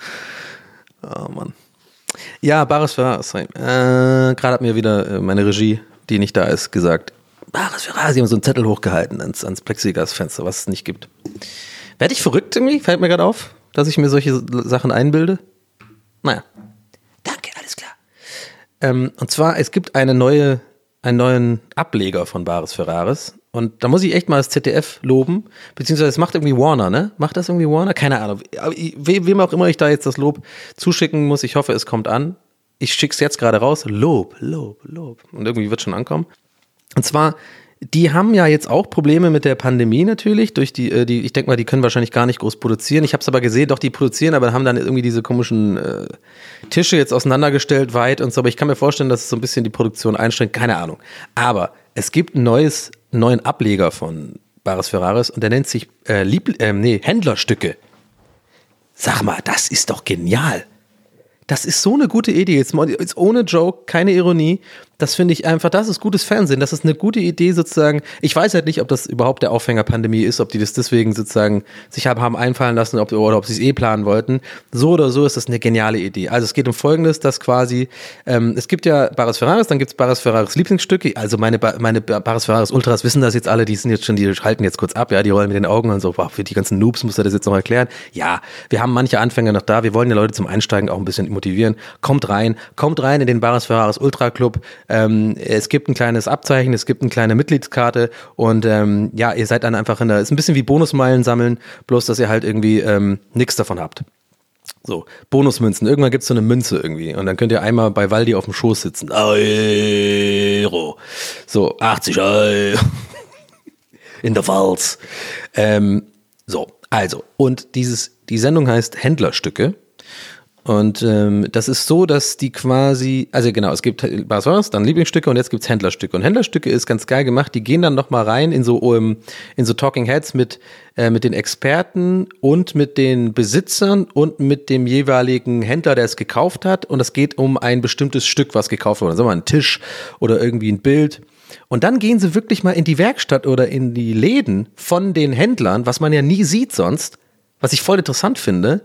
Oh Mann. Ja, Bares Ferraris. Gerade hat mir wieder meine Regie, die nicht da ist, gesagt, Bares Ferraris, sie haben so einen Zettel hochgehalten ans Plexiglasfenster, was es nicht gibt. Werde ich verrückt irgendwie? Fällt mir gerade auf, dass ich mir solche Sachen einbilde? Naja. Danke, alles klar. Und zwar, es gibt einen neuen Ableger von Bares Ferraris. Und da muss ich echt mal das ZDF loben, beziehungsweise es macht irgendwie Warner, ne? Macht das irgendwie Warner? Keine Ahnung. Wem auch immer ich da jetzt das Lob zuschicken muss, ich hoffe, es kommt an. Ich schick's jetzt gerade raus. Lob. Und irgendwie wird schon ankommen. Und zwar, die haben ja jetzt auch Probleme mit der Pandemie natürlich, durch die ich denke mal, die können wahrscheinlich gar nicht groß produzieren. Ich habe es aber gesehen, doch, die produzieren, aber haben dann irgendwie diese komischen Tische jetzt auseinandergestellt, weit und so. Aber ich kann mir vorstellen, dass es so ein bisschen die Produktion einschränkt. Keine Ahnung. Aber es gibt einen neuen Ableger von Bares Ferraris und der nennt sich Händlerstücke. Sag mal, das ist doch genial. Das ist so eine gute Idee, jetzt ohne Joke, keine Ironie, das finde ich einfach, das ist gutes Fernsehen, das ist eine gute Idee sozusagen, ich weiß halt nicht, ob das überhaupt der Aufhänger Pandemie ist, ob die das deswegen sozusagen sich haben einfallen lassen oder ob sie es planen wollten, so oder so ist das eine geniale Idee. Also es geht um Folgendes, dass quasi, es gibt ja Bares Ferraris, dann gibt es Bares Ferraris Lieblingsstücke, also meine Bares Ferraris Ultras wissen das jetzt alle, die halten jetzt kurz ab, ja, die rollen mit den Augen und so, boah, für die ganzen Noobs muss er das jetzt noch erklären. Ja, wir haben manche Anfänger noch da, wir wollen ja Leute zum Einsteigen auch ein bisschen motivieren. Kommt rein in den Bares Ferraris Ultra Club. Es gibt ein kleines Abzeichen, es gibt eine kleine Mitgliedskarte und ja, ihr seid dann einfach ist ein bisschen wie Bonusmeilen sammeln, bloß dass ihr halt irgendwie nichts davon habt. So, Bonusmünzen. Irgendwann gibt's so eine Münze irgendwie und dann könnt ihr einmal bei Waldi auf dem Schoß sitzen. Euro. So, 80 Euro. In der Pfalz. So, also, und die Sendung heißt Händlerstücke. Und das ist so, dass die quasi, also genau, es gibt Bares Ferraris, dann Lieblingsstücke und jetzt gibt's Händlerstücke. Und Händlerstücke ist ganz geil gemacht, die gehen dann nochmal rein in so Talking Heads mit den Experten und mit den Besitzern und mit dem jeweiligen Händler, der es gekauft hat. Und es geht um ein bestimmtes Stück, was gekauft wurde. Sagen wir mal ein Tisch oder irgendwie ein Bild. Und dann gehen sie wirklich mal in die Werkstatt oder in die Läden von den Händlern, was man ja nie sieht sonst, was ich voll interessant finde.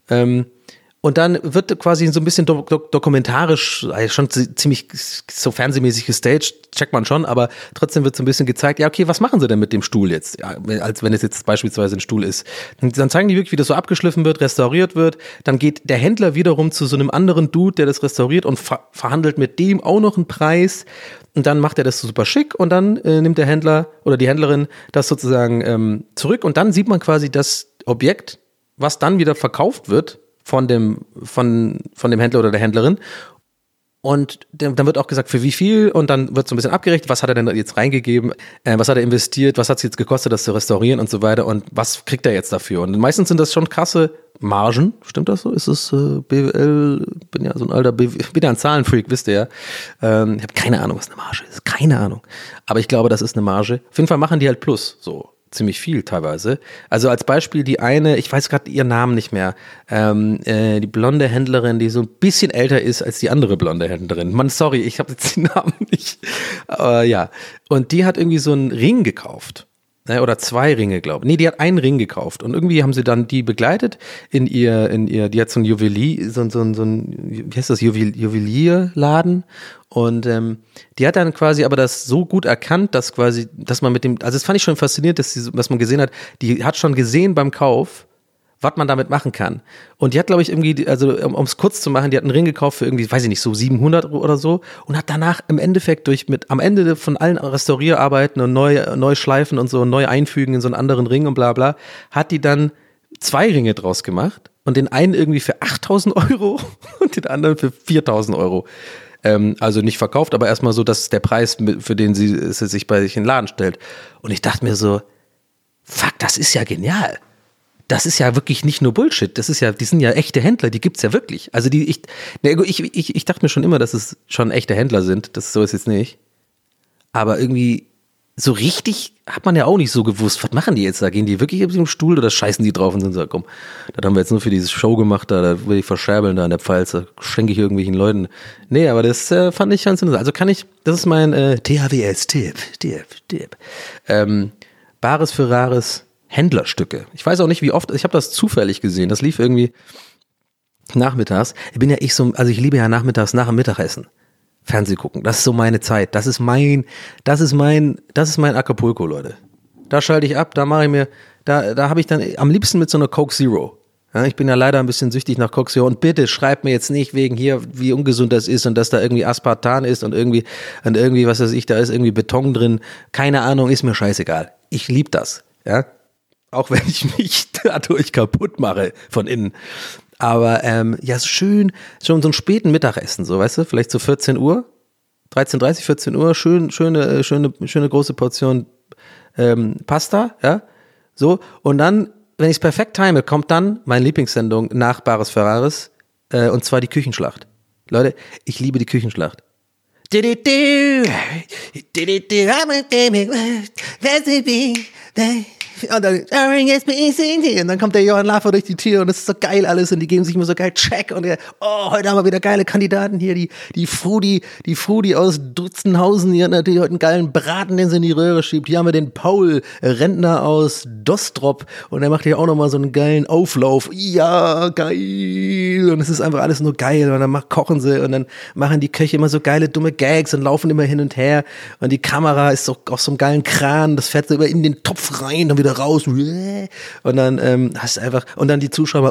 Und dann wird quasi so ein bisschen dokumentarisch, schon ziemlich so fernsehmäßig gestaged, checkt man schon, aber trotzdem wird so ein bisschen gezeigt, ja okay, was machen sie denn mit dem Stuhl jetzt, ja, als wenn es jetzt beispielsweise ein Stuhl ist. Dann zeigen die wirklich, wie das so abgeschliffen wird, restauriert wird, dann geht der Händler wiederum zu so einem anderen Dude, der das restauriert und verhandelt mit dem auch noch einen Preis und dann macht er das super schick und dann nimmt der Händler oder die Händlerin das sozusagen zurück und dann sieht man quasi das Objekt, was dann wieder verkauft wird, von dem Händler oder der Händlerin und dann wird auch gesagt, für wie viel und dann wird so ein bisschen abgerechnet, was hat er denn jetzt reingegeben, was hat er investiert, was hat es jetzt gekostet, das zu restaurieren und so weiter und was kriegt er jetzt dafür und meistens sind das schon krasse Margen, stimmt das so? Ist es BWL, bin ja so ein alter bin ja ein Zahlenfreak, wisst ihr ja. Ich habe keine Ahnung, was eine Marge ist, keine Ahnung, aber ich glaube, das ist eine Marge. Auf jeden Fall machen die halt Plus, so. Ziemlich viel teilweise. Also als Beispiel die eine, ich weiß gerade ihren Namen nicht mehr, die blonde Händlerin, die so ein bisschen älter ist als die andere blonde Händlerin. Mann, sorry, ich habe jetzt den Namen nicht. Aber ja. Und die hat irgendwie so einen Ring gekauft. Oder 2 Ringe, glaube ich. Nee, die hat einen Ring gekauft. Und irgendwie haben sie dann die begleitet in ihr, die hat so ein Juwelier, so ein, wie heißt das, Juwelierladen. Und die hat dann quasi aber das so gut erkannt, dass man mit dem, also das fand ich schon faszinierend, was man gesehen hat, die hat schon gesehen beim Kauf, was man damit machen kann. Und die hat, glaube ich, irgendwie, also um es kurz zu machen, die hat einen Ring gekauft für irgendwie, weiß ich nicht, so 700 oder so und hat danach im Endeffekt am Ende von allen Restaurierarbeiten und neu schleifen und so neu einfügen in so einen anderen Ring und bla bla, hat die dann 2 Ringe draus gemacht und den einen irgendwie für 8.000 Euro und den anderen für 4.000 Euro. Also nicht verkauft, aber erstmal so, dass der Preis, für den sie sich bei sich in den Laden stellt. Und ich dachte mir so, fuck, das ist ja genial. Das ist ja wirklich nicht nur Bullshit. Die sind ja echte Händler, die gibt's ja wirklich. Also ich dachte mir schon immer, dass es schon echte Händler sind. So ist jetzt nicht. Aber irgendwie so richtig hat man ja auch nicht so gewusst, was machen die jetzt da? Gehen die wirklich auf dem Stuhl oder scheißen die drauf und sind so, komm, das haben wir jetzt nur für diese Show gemacht, da will ich verscherbeln da an der Pfalz, da schenke ich irgendwelchen Leuten. Nee, aber das fand ich ganz interessant. Also das ist mein THWS-Tipp. Bares für Rares Händlerstücke. Ich weiß auch nicht, wie oft, ich habe das zufällig gesehen, das lief irgendwie nachmittags. Ich liebe ja nachmittags nach dem Mittagessen. Fernseh gucken, das ist so meine Zeit, das ist mein Acapulco, Leute. Da schalte ich ab, da mache ich mir, da habe ich dann am liebsten mit so einer Coke Zero. Ja, ich bin ja leider ein bisschen süchtig nach Coke Zero und bitte schreibt mir jetzt nicht wegen hier, wie ungesund das ist und dass da irgendwie Aspartan ist und irgendwie, was weiß ich, da ist irgendwie Beton drin, keine Ahnung, ist mir scheißegal. Ich liebe das, ja. Auch wenn ich mich dadurch kaputt mache von innen. Aber ja, schön, schon so einen späten Mittagessen, so, weißt du, vielleicht so 14 Uhr, 13:30, 14 Uhr, schöne große Portion Pasta, ja, so. Und dann, wenn ich es perfekt time, kommt dann meine Lieblingssendung nach Bares für Rares, und zwar die Küchenschlacht. Leute, ich liebe die Küchenschlacht. Und dann kommt der Johann Lafer durch die Tür und das ist so geil alles und die geben sich immer so geil Check und heute haben wir wieder geile Kandidaten hier, die Frudi aus Dutzenhausen, die hat natürlich heute einen geilen Braten, den sie in die Röhre schiebt. Hier haben wir den Paul, Rentner aus Dostrop und der macht hier auch nochmal so einen geilen Auflauf. Ja, geil. Und es ist einfach alles nur geil und dann kochen sie und dann machen die Köche immer so geile dumme Gags und laufen immer hin und her und die Kamera ist so auf so einem geilen Kran, das fährt so immer in den Topf rein, dann wieder raus und dann hast du einfach und dann die Zuschauer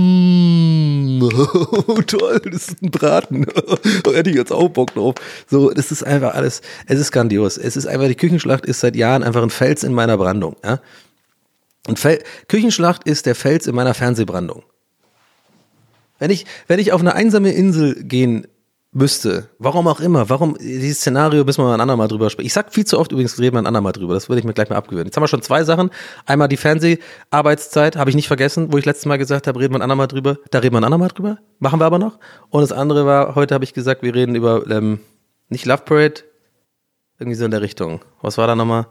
toll, das ist ein Braten. Hätte ich jetzt auch Bock drauf. So, das ist einfach alles, es ist grandios. Es ist einfach, die Küchenschlacht ist seit Jahren einfach ein Fels in meiner Brandung. Ja? Und Küchenschlacht ist der Fels in meiner Fernsehbrandung. Wenn ich auf eine einsame Insel gehen müsste, warum auch immer, dieses Szenario müssen wir ein andermal drüber sprechen. Ich sag viel zu oft übrigens, reden wir ein andermal drüber, das würde ich mir gleich mal abgewöhnen. Jetzt haben wir schon 2 Sachen, einmal die Fernseharbeitszeit, habe ich nicht vergessen, wo ich letztes Mal gesagt habe, reden wir ein andermal drüber, da reden wir ein andermal drüber, machen wir aber noch. Und das andere war, heute habe ich gesagt, wir reden über, nicht Love Parade, irgendwie so in der Richtung. Was war da nochmal?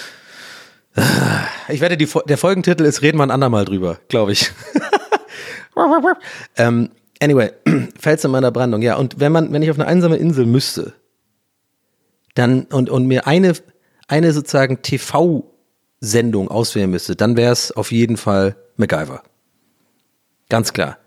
Ich wette, der Folgentitel ist, reden wir ein andermal drüber, glaube ich. Anyway, Fels in meiner Brandung, ja. Und wenn ich auf eine einsame Insel müsste, dann und mir eine sozusagen TV-Sendung auswählen müsste, dann wäre es auf jeden Fall MacGyver. Ganz klar.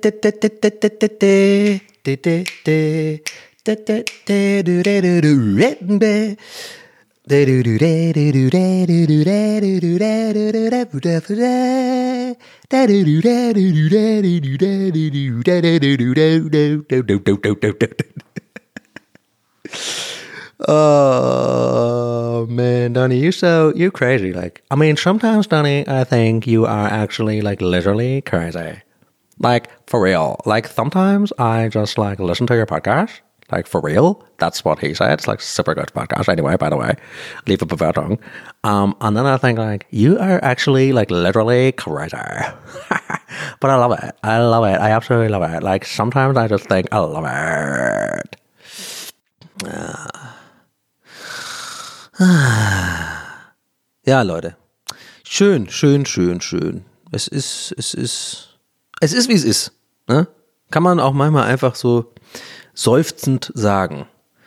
Oh man, Donnie, you're crazy. Like, I mean, sometimes, Donnie, I think you are actually like literally crazy. Like, for real. Like, sometimes I just like listen to your podcast. Like, for real? That's what he said. It's like super good podcast. Anyway, by the way, leave a Bewertung. And then I think like, you are actually like literally crazy. But I love it. I love it. I absolutely love it. Like, sometimes I just think I love it. Ja, Leute. Schön. Es ist, wie es ist. Ne? Kann man auch manchmal einfach so seufzend sagen.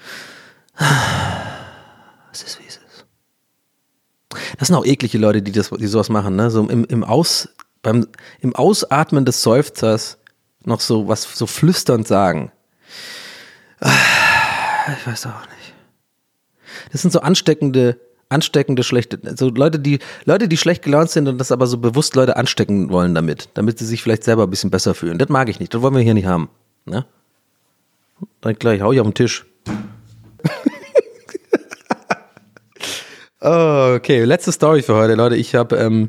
Es ist, wie es ist. Das sind auch eklige Leute, die sowas machen, ne? So im Ausatmen des Seufzers noch so was so flüsternd sagen. Ich weiß auch nicht. Das sind so ansteckende schlechte, so Leute, die schlecht gelaunt sind und das aber so bewusst Leute anstecken wollen damit sie sich vielleicht selber ein bisschen besser fühlen. Das mag ich nicht, das wollen wir hier nicht haben. Ne? Dann gleich hau ich auf den Tisch. Oh, okay, letzte Story für heute, Leute. Ich habe,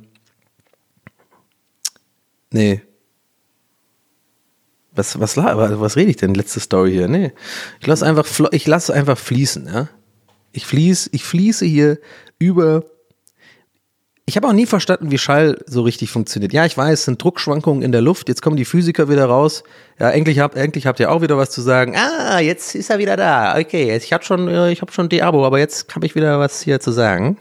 Was rede ich denn? Letzte Story hier. Nee. Ich lasse einfach fließen, ja. Ich fließe hier über. Ich habe auch nie verstanden, wie Schall so richtig funktioniert. Ja, ich weiß, es sind Druckschwankungen in der Luft. Jetzt kommen die Physiker wieder raus. Ja, endlich habt ihr auch wieder was zu sagen. Ah, jetzt ist er wieder da. Okay, ich hab schon die-Abo, aber jetzt habe ich wieder was hier zu sagen.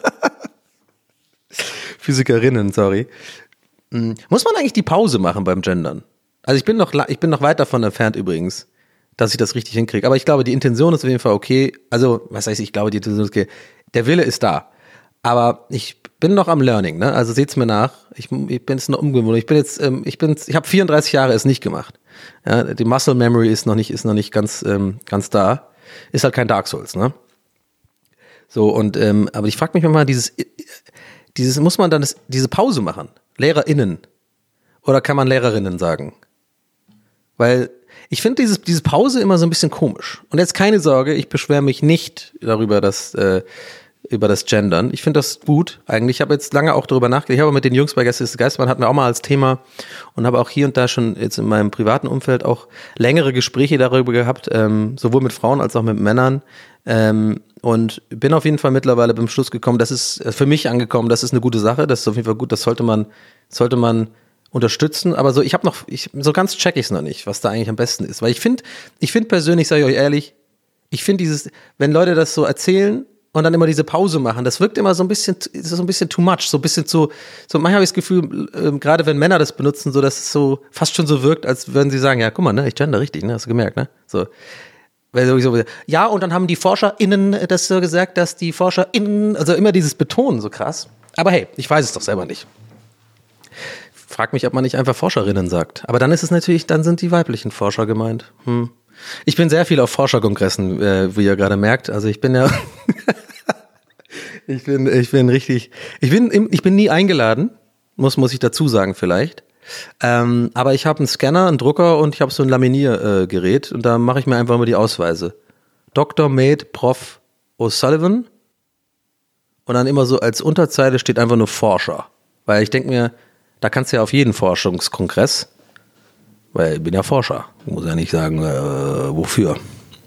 Physikerinnen, sorry. Muss man eigentlich die Pause machen beim Gendern? Also ich bin noch weit davon entfernt übrigens, dass ich das richtig hinkriege. Aber ich glaube, die Intention ist auf jeden Fall okay. Also, was heißt, ich glaube, die Intention ist okay. Der Wille ist da. Aber ich bin noch am Learning, ne? Also seht's mir nach. Ich bin jetzt noch umgewöhnt. Ich habe 34 Jahre es nicht gemacht. Ja, die Muscle Memory ist noch nicht ganz da. Ist halt kein Dark Souls, ne? So, und, aber ich frage mich mal, muss man dann diese Pause machen? LehrerInnen? Oder kann man Lehrerinnen sagen? Weil ich finde diese Pause immer so ein bisschen komisch. Und jetzt keine Sorge, ich beschwere mich nicht darüber, über das Gendern. Ich finde das gut. Eigentlich, ich habe jetzt lange auch darüber nachgedacht. Ich habe mit den Jungs bei Gäste ist Geistmann hatten wir auch mal als Thema und habe auch hier und da schon jetzt in meinem privaten Umfeld auch längere Gespräche darüber gehabt, sowohl mit Frauen als auch mit Männern. Und bin auf jeden Fall mittlerweile beim Schluss gekommen, das ist für mich angekommen, das ist eine gute Sache, das ist auf jeden Fall gut, das sollte man unterstützen, aber so so ganz check ich es noch nicht, was da eigentlich am besten ist, weil ich finde persönlich, sage ich euch ehrlich, ich finde wenn Leute das so erzählen und dann immer diese Pause machen, das wirkt immer so ein bisschen too much, so ein bisschen so manchmal habe ich das Gefühl, gerade wenn Männer das benutzen, so dass es so fast schon so wirkt, als würden sie sagen, ja, guck mal, ne, ich gender richtig, ne, hast du gemerkt, ne, so. Ja, und dann haben die ForscherInnen das so gesagt, dass die ForscherInnen, also immer dieses Betonen so krass. Aber hey, ich weiß es doch selber nicht. Frag mich, ob man nicht einfach ForscherInnen sagt. Aber dann ist es natürlich, dann sind die weiblichen Forscher gemeint. Ich bin sehr viel auf Forscherkongressen, wie ihr gerade merkt. Also ich bin ja, ich bin nie eingeladen, muss ich dazu sagen vielleicht. Aber ich habe einen Scanner, einen Drucker und ich habe so ein Laminiergerät und da mache ich mir einfach mal die Ausweise. Dr. Med. Prof. O'Sullivan und dann immer so als Unterzeile steht einfach nur Forscher. Weil ich denke mir, da kannst du ja auf jeden Forschungskongress, weil ich bin ja Forscher, ich muss ja nicht sagen, wofür.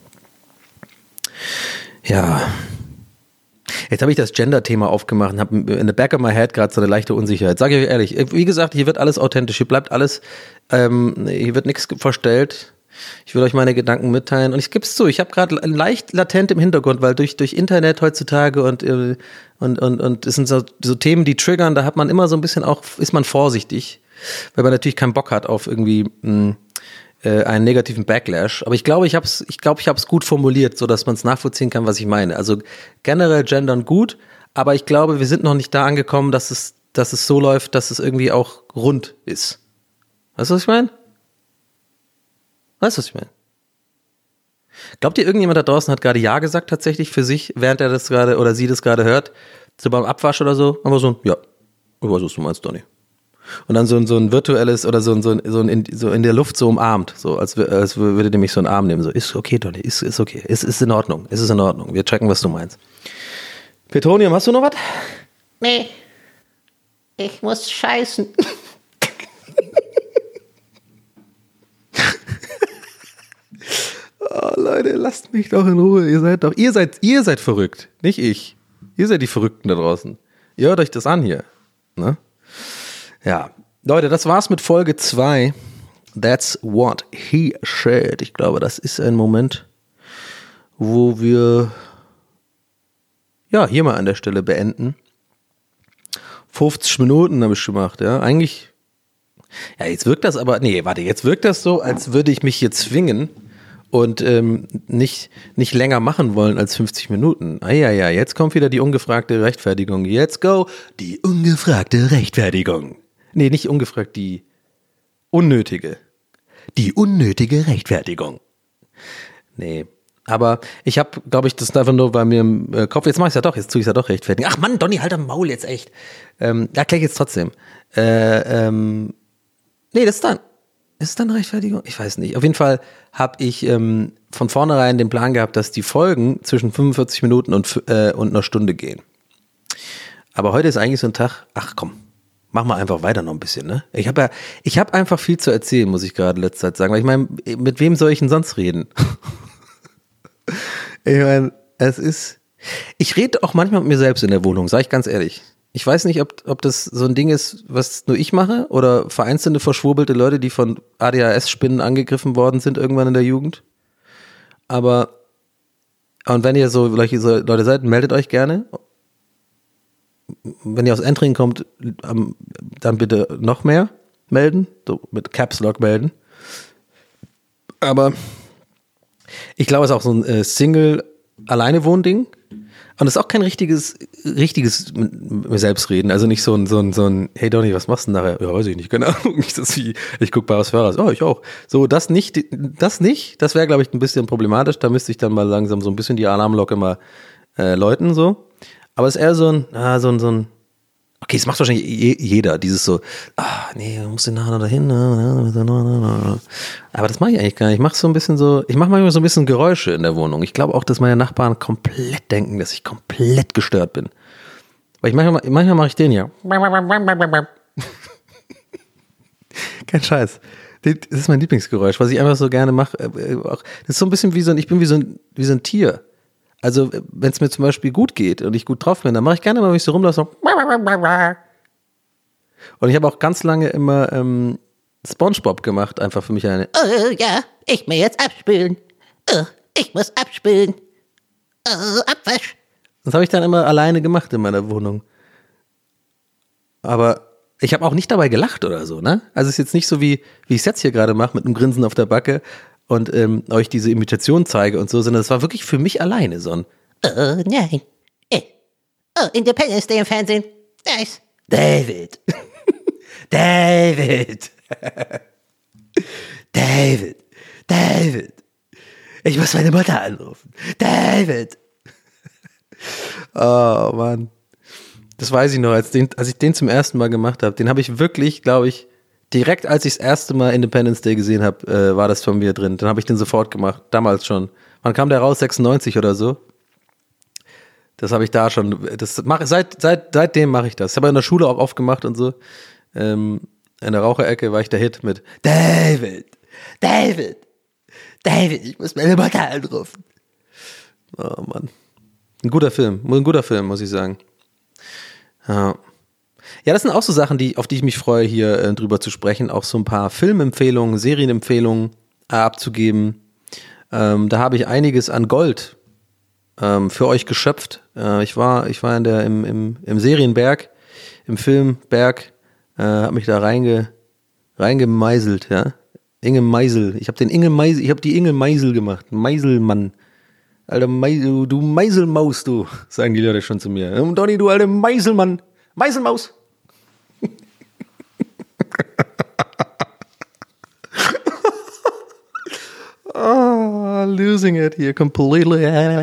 Ja. Jetzt habe ich das Gender-Thema aufgemacht und habe in the back of my head gerade so eine leichte Unsicherheit. Sage ich euch ehrlich, wie gesagt, hier wird alles authentisch, hier bleibt alles, hier wird nichts verstellt. Ich will euch meine Gedanken mitteilen und ich gebe es zu, ich habe gerade leicht latent im Hintergrund, weil durch Internet heutzutage und es sind so Themen, die triggern, da hat man immer so ein bisschen auch, ist man vorsichtig, weil man natürlich keinen Bock hat auf irgendwie einen negativen Backlash. Aber ich glaube, ich habe es gut formuliert, so dass man es nachvollziehen kann, was ich meine. Also generell gendern gut, aber ich glaube, wir sind noch nicht da angekommen, dass es so läuft, dass es irgendwie auch rund ist. Weißt du, was ich meine? Glaubt ihr, irgendjemand da draußen hat gerade Ja gesagt tatsächlich für sich, während er das gerade oder sie das gerade hört? So beim Abwasch oder so? Aber so ein Ja, ich weiß, was du meinst, Donny. Und dann so ein virtuelles oder so in der Luft so umarmt, so als würde der mich so einen Arm nehmen, so ist okay, Donny, ist okay, ist in Ordnung, ist in Ordnung, wir checken, was du meinst. Petronium, hast du noch was? Nee, ich muss scheißen. Oh, Leute, lasst mich doch in Ruhe, ihr seid verrückt, nicht ich. Ihr seid die Verrückten da draußen. Ihr hört euch das an hier, ne? Ja, Leute, das war's mit Folge 2. That's what he said. Ich glaube, das ist ein Moment, wo wir hier mal an der Stelle beenden. 50 Minuten habe ich gemacht, ja. Eigentlich, jetzt wirkt das aber, jetzt wirkt das so, als würde ich mich hier zwingen und nicht länger machen wollen als 50 Minuten. Jetzt kommt wieder die ungefragte Rechtfertigung. Let's go, die ungefragte Rechtfertigung. Nee, nicht ungefragt, die unnötige. Die unnötige Rechtfertigung. Nee, aber ich habe, glaube ich, das einfach nur bei mir im Kopf, jetzt mache ich es ja doch, jetzt tue ich es ja doch rechtfertigen. Ach Mann, Donny, halt am Maul jetzt echt. Erkläre ich jetzt trotzdem. Nee, das ist dann. Ist es dann eine Rechtfertigung? Ich weiß nicht. Auf jeden Fall habe ich von vornherein den Plan gehabt, dass die Folgen zwischen 45 Minuten und einer Stunde gehen. Aber heute ist eigentlich so ein Tag, ach komm, machen wir einfach weiter noch ein bisschen, ne? Ich habe einfach viel zu erzählen, muss ich gerade letzte Zeit sagen. Weil ich meine, mit wem soll ich denn sonst reden? Ich meine, ich rede auch manchmal mit mir selbst in der Wohnung, sage ich ganz ehrlich. Ich weiß nicht, ob das so ein Ding ist, was nur ich mache oder vereinzelte verschwurbelte Leute, die von ADHS-Spinnen angegriffen worden sind irgendwann in der Jugend. Und wenn ihr so Leute seid, meldet euch gerne. Wenn ihr aus Entring kommt, dann bitte noch mehr melden, so mit Caps Lock melden. Aber ich glaube, es ist auch so ein Single-Alleine-Wohn-Ding. Und es ist auch kein richtiges mit mir selbst reden. Also nicht so ein hey Donny, was machst du denn nachher? Ja, weiß ich nicht, keine Ahnung. Nicht das wie, ich gucke Bares Ferras. Oh, ich auch. So, das nicht. Das wäre, glaube ich, ein bisschen problematisch. Da müsste ich dann mal langsam so ein bisschen die Alarmglocke mal läuten, so. Aber es ist eher so ein okay, es macht wahrscheinlich jeder, dieses so, nee, du musst nachher dahin. Aber das mache ich eigentlich gar nicht. Ich mache manchmal so ein bisschen Geräusche in der Wohnung. Ich glaube auch, dass meine Nachbarn komplett denken, dass ich komplett gestört bin. Weil manchmal mache ich den ja. Kein Scheiß. Das ist mein Lieblingsgeräusch, was ich einfach so gerne mache. Das ist so ein bisschen ich bin wie so ein Tier. Also, wenn es mir zum Beispiel gut geht und ich gut drauf bin, dann mache ich gerne mal, wenn ich so rumlaufe, so. Und ich habe auch ganz lange immer SpongeBob gemacht, einfach für mich eine. Oh ja, ich muss jetzt abspülen. Oh, ich muss abspülen. Oh, Abwasch. Das habe ich dann immer alleine gemacht in meiner Wohnung. Aber ich habe auch nicht dabei gelacht oder so, ne? Also es ist jetzt nicht so, wie ich es jetzt hier gerade mache, mit einem Grinsen auf der Backe und euch diese Imitation zeige und so, sondern es war wirklich für mich alleine so ein Oh nein. Oh, Independence Day im Fernsehen. Nice. David. David. David. David. Ich muss meine Mutter anrufen. David. Oh Mann. Das weiß ich noch, als ich den zum ersten Mal gemacht habe. Den habe ich wirklich, glaube ich, direkt als ich das erste Mal Independence Day gesehen habe, war das von mir drin. Dann habe ich den sofort gemacht, damals schon. Wann kam der raus? 96 oder so? Das habe ich da schon, seitdem mache ich das. Ich habe in der Schule auch oft gemacht und so. In der Raucherecke war ich der Hit mit David, ich muss meine Mutter anrufen. Oh Mann. Ein guter Film, muss ich sagen. Ja, das sind auch so Sachen, auf die ich mich freue, hier drüber zu sprechen. Auch so ein paar Filmempfehlungen, Serienempfehlungen abzugeben. Da habe ich einiges an Gold für euch geschöpft. Ich war im Serienberg, im Filmberg, habe mich da reingemeißelt, ja. Inge Meisel. Ich habe die Inge Meisel gemacht. Meiselmann. Alter du Meiselmaus, du, sagen die Leute schon zu mir. Donny, du alter Meiselmann. Meiselmaus. Losing it here completely.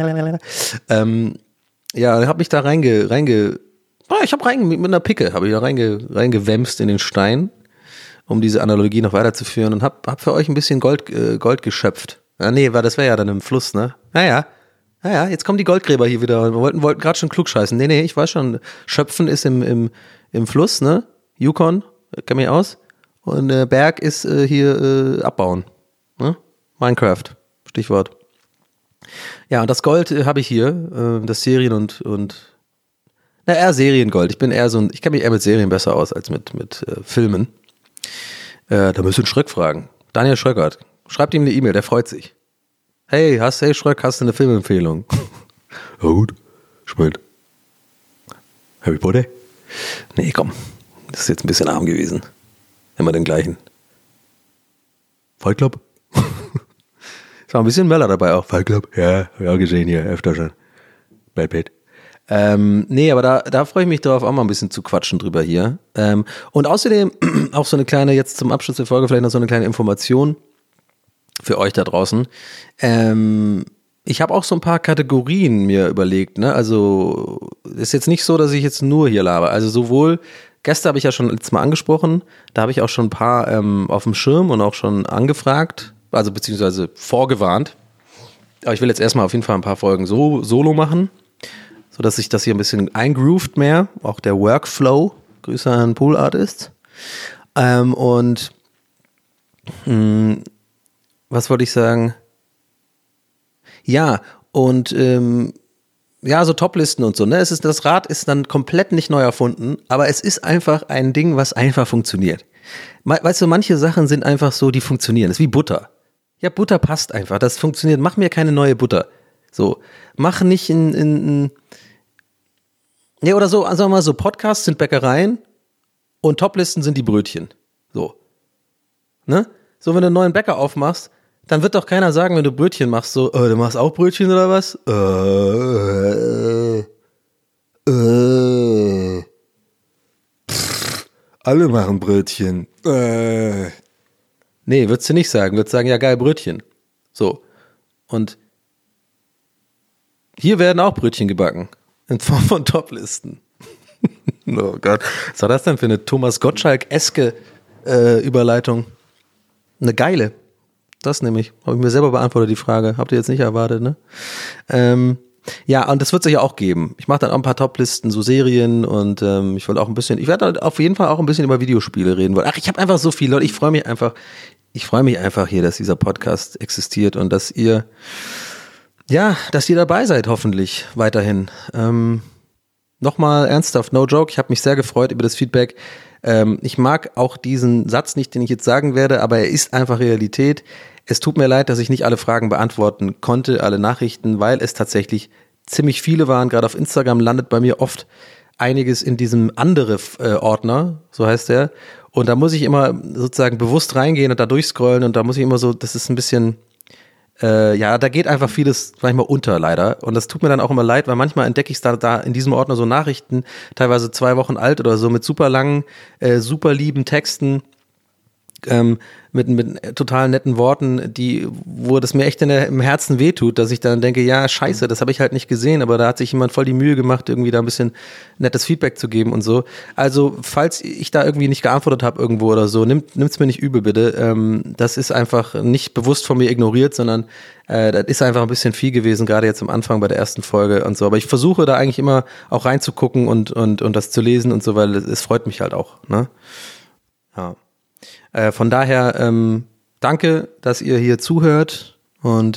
Ja, habe mich da mit einer Picke habe ich da reingewämst in den Stein, um diese Analogie noch weiterzuführen und hab für euch ein bisschen Gold geschöpft. Ja, nee, das wäre ja dann im Fluss, ne? Naja, jetzt kommen die Goldgräber hier wieder. Wir wollten gerade schon klugscheißen. Nee, ich weiß schon, Schöpfen ist im Fluss, ne? Yukon, kenn mich aus. Und Berg ist hier abbauen. Ne? Minecraft, Stichwort. Ja, und das Gold habe ich hier, das Serien und eher Seriengold. Ich kenne mich eher mit Serien besser aus als mit Filmen. Da müsst ihr einen Schröck fragen. Daniel Schröckert. Schreibt ihm eine E-Mail, der freut sich. Hey Schröck, hast du eine Filmempfehlung? Ja gut, schmeckt. Harry Potter? Nee, komm, das ist jetzt ein bisschen arm gewesen. Immer den gleichen. Fight Club? Es war ein bisschen Möller dabei auch. Fight Club? Ja, hab ich auch gesehen hier, öfter schon. Brad Pitt. Nee, aber da freue ich mich drauf, auch mal ein bisschen zu quatschen drüber hier. Und außerdem auch so eine kleine, jetzt zum Abschluss der Folge vielleicht noch so eine kleine Information für euch da draußen. Ich habe auch so ein paar Kategorien mir überlegt, ne? Also ist jetzt nicht so, dass ich jetzt nur hier laber. Also sowohl Gäste habe ich ja schon letztes Mal angesprochen, da habe ich auch schon ein paar auf dem Schirm und auch schon angefragt, also beziehungsweise vorgewarnt. Aber ich will jetzt erstmal auf jeden Fall ein paar Folgen solo machen, sodass sich das hier ein bisschen eingroovt mehr, auch der Workflow. Grüße an Pool Artists. Was wollte ich sagen? Ja, und ja, so Toplisten und so, ne? Das Rad ist dann komplett nicht neu erfunden, aber es ist einfach ein Ding, was einfach funktioniert. Weißt du, manche Sachen sind einfach so, die funktionieren. Das ist wie Butter. Ja, Butter passt einfach, das funktioniert. Mach mir keine neue Butter. So, mach nicht ja, oder so, sagen wir mal so, Podcasts sind Bäckereien und Toplisten sind die Brötchen. So. Ne? So, wenn du einen neuen Bäcker aufmachst, dann wird doch keiner sagen, wenn du Brötchen machst, so, du machst auch Brötchen oder was? Alle machen Brötchen. Nee, würdest du nicht sagen. Würdest sagen, ja geil, Brötchen. So. Und hier werden auch Brötchen gebacken. In Form von Toplisten. Oh Gott. Was war das denn für eine Thomas Gottschalk-eske Überleitung? Eine geile. Das nämlich. Habe ich mir selber beantwortet, die Frage. Habt ihr jetzt nicht erwartet, ne? Ja, und das wird es ja auch geben. Ich mache dann auch ein paar Toplisten, so Serien und ich werde auf jeden Fall auch ein bisschen über Videospiele reden wollen. Ach, ich habe einfach so viel, Leute, ich freue mich einfach hier, dass dieser Podcast existiert und dass ihr dabei seid, hoffentlich weiterhin. Nochmal ernsthaft, no joke, ich habe mich sehr gefreut über das Feedback. Ich mag auch diesen Satz nicht, den ich jetzt sagen werde, aber er ist einfach Realität. Es tut mir leid, dass ich nicht alle Fragen beantworten konnte, alle Nachrichten, weil es tatsächlich ziemlich viele waren. Gerade auf Instagram landet bei mir oft einiges in diesem andere Ordner, so heißt der. Und da muss ich immer sozusagen bewusst reingehen und da durchscrollen und da muss ich immer so, das ist ein bisschen, da geht einfach vieles manchmal unter, leider. Und das tut mir dann auch immer leid, weil manchmal entdecke ich da in diesem Ordner so Nachrichten, teilweise 2 Wochen alt oder so, mit super langen, super lieben Texten, mit total netten Worten, wo das mir echt im Herzen wehtut, dass ich dann denke, ja, scheiße, das habe ich halt nicht gesehen, aber da hat sich jemand voll die Mühe gemacht, irgendwie da ein bisschen nettes Feedback zu geben und so. Also, falls ich da irgendwie nicht geantwortet habe irgendwo oder so, nimmt's mir nicht übel, bitte. Das ist einfach nicht bewusst von mir ignoriert, sondern das ist einfach ein bisschen viel gewesen, gerade jetzt am Anfang bei der ersten Folge und so. Aber ich versuche da eigentlich immer auch reinzugucken und das zu lesen und so, weil es freut mich halt auch, ne? Ja. Von daher, danke, dass ihr hier zuhört und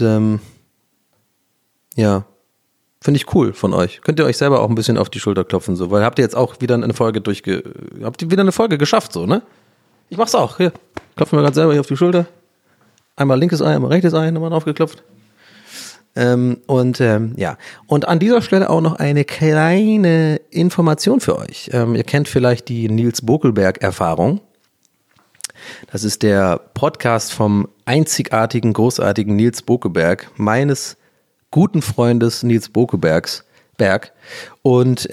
finde ich cool von euch. Könnt ihr euch selber auch ein bisschen auf die Schulter klopfen, so, weil habt ihr jetzt auch wieder eine Folge geschafft, so, ne? Ich mach's auch, hier, klopfen wir gerade selber hier auf die Schulter. Einmal linkes Ei, einmal rechtes Ei, nochmal aufgeklopft. Und an dieser Stelle auch noch eine kleine Information für euch. Ihr kennt vielleicht die Nils Bokelberg-Erfahrung. Das ist der Podcast vom einzigartigen, großartigen Nils Bokelberg, meines guten Freundes Nils Bokelberg. Und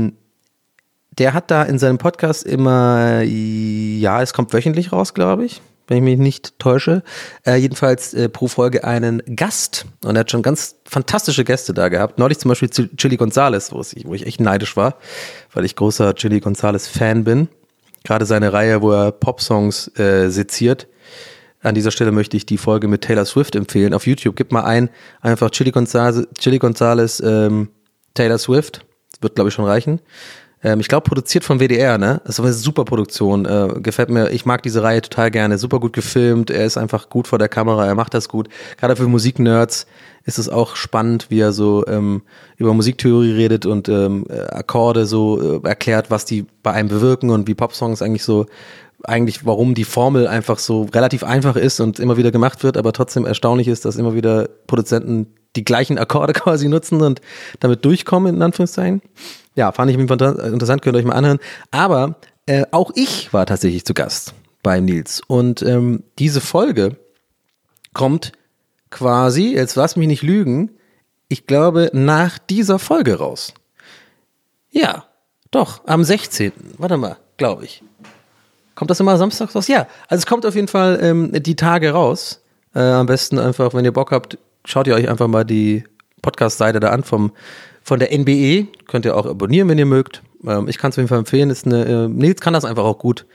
der hat da in seinem Podcast immer, es kommt wöchentlich raus, glaube ich, wenn ich mich nicht täusche, jedenfalls pro Folge einen Gast. Und er hat schon ganz fantastische Gäste da gehabt. Neulich zum Beispiel Chili Gonzales, wo ich echt neidisch war, weil ich großer Chili Gonzales Fan bin. Gerade seine Reihe, wo er Popsongs seziert. An dieser Stelle möchte ich die Folge mit Taylor Swift empfehlen. Auf YouTube, gib mal einfach Chili Gonzales Taylor Swift. Das wird, glaube ich, schon reichen. Ich glaube, produziert vom WDR, ne? Das ist eine super Produktion. Gefällt mir, ich mag diese Reihe total gerne. Super gut gefilmt, er ist einfach gut vor der Kamera, er macht das gut. Gerade für Musiknerds ist es auch spannend, wie er so über Musiktheorie redet und Akkorde so erklärt, was die bei einem bewirken und wie Popsongs warum die Formel einfach so relativ einfach ist und immer wieder gemacht wird, aber trotzdem erstaunlich ist, dass immer wieder Produzenten die gleichen Akkorde quasi nutzen und damit durchkommen, in Anführungszeichen. Ja, fand ich interessant, könnt ihr euch mal anhören. Aber auch ich war tatsächlich zu Gast bei Nils. Und diese Folge kommt quasi, jetzt lass mich nicht lügen, ich glaube, nach dieser Folge raus. Ja, doch, am 16. Warte mal, glaube ich. Kommt das immer samstags raus? Ja, also es kommt auf jeden Fall die Tage raus. Am besten einfach, wenn ihr Bock habt, schaut ihr euch einfach mal die Podcast-Seite da an von der NBE. Könnt ihr auch abonnieren, wenn ihr mögt. Ich kann es auf jeden Fall empfehlen. Nils kann das einfach auch gut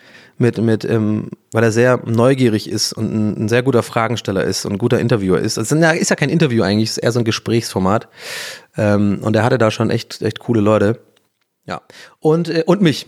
weil er sehr neugierig ist und ein sehr guter Fragensteller ist und ein guter Interviewer ist. Also, ist ja kein Interview eigentlich, ist eher so ein Gesprächsformat. Und er hatte da schon echt coole Leute. Ja. Und mich.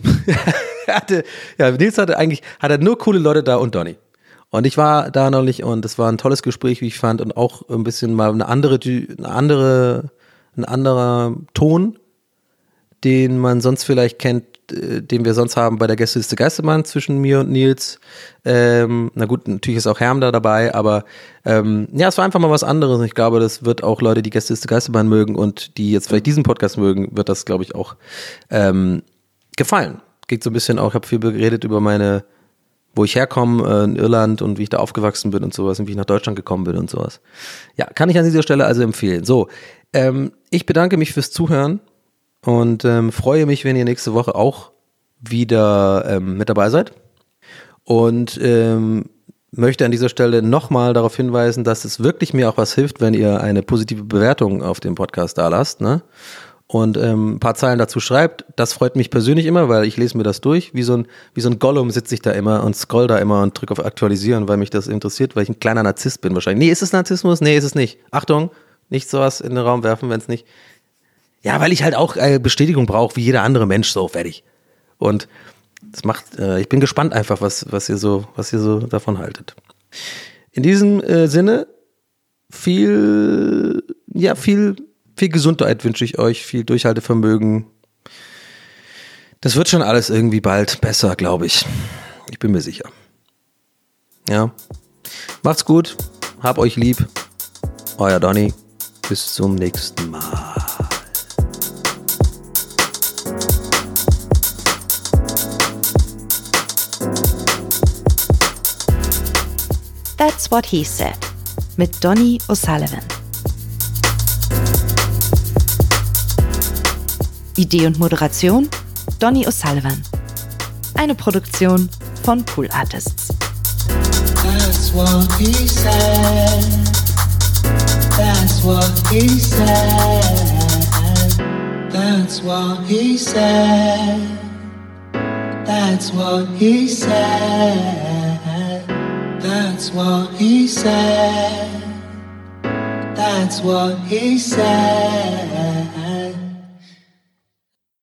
Nils hatte nur coole Leute da und Donny. Und ich war da noch nicht und es war ein tolles Gespräch, wie ich fand, und auch ein bisschen mal ein ein anderer Ton, den man sonst vielleicht kennt, den wir sonst haben bei der Gästeliste Geisterbahn zwischen mir und Nils. Na gut, natürlich ist auch Herm da dabei, aber ja, es war einfach mal was anderes. Und ich glaube, das wird auch Leute, die Gästeliste Geisterbahn mögen und die jetzt vielleicht diesen Podcast mögen, wird das, glaube ich, auch gefallen. Geht so ein bisschen auch, ich habe viel geredet über wo ich herkomme, in Irland und wie ich da aufgewachsen bin und sowas und wie ich nach Deutschland gekommen bin und sowas. Ja, kann ich an dieser Stelle also empfehlen. So, ich bedanke mich fürs Zuhören und freue mich, wenn ihr nächste Woche auch wieder mit dabei seid. Und möchte an dieser Stelle nochmal darauf hinweisen, dass es wirklich mir auch was hilft, wenn ihr eine positive Bewertung auf dem Podcast da lasst, ne? Und ein paar Zeilen dazu schreibt. Das freut mich persönlich immer, weil ich lese mir das durch. Wie so ein Gollum sitze ich da immer und scroll da immer und drücke auf Aktualisieren, weil mich das interessiert, weil ich ein kleiner Narzisst bin wahrscheinlich. Nee, ist es Narzissmus? Nee, ist es nicht. Achtung, nicht sowas in den Raum werfen, wenn es nicht... Ja, weil ich halt auch Bestätigung brauche, wie jeder andere Mensch, so fertig. Und das macht, ich bin gespannt einfach, was ihr so davon haltet. In diesem Sinne, viel Gesundheit wünsche ich euch, viel Durchhaltevermögen. Das wird schon alles irgendwie bald besser, glaube ich. Ich bin mir sicher. Ja. Macht's gut, hab euch lieb. Euer Donny. Bis zum nächsten Mal. That's What He Said mit Donny O'Sullivan. Idee und Moderation Donny O'Sullivan. Eine Produktion von Pool Artists. That's what he said. That's what he said. That's what he said. That's what he said. That's what he said. That's what he said.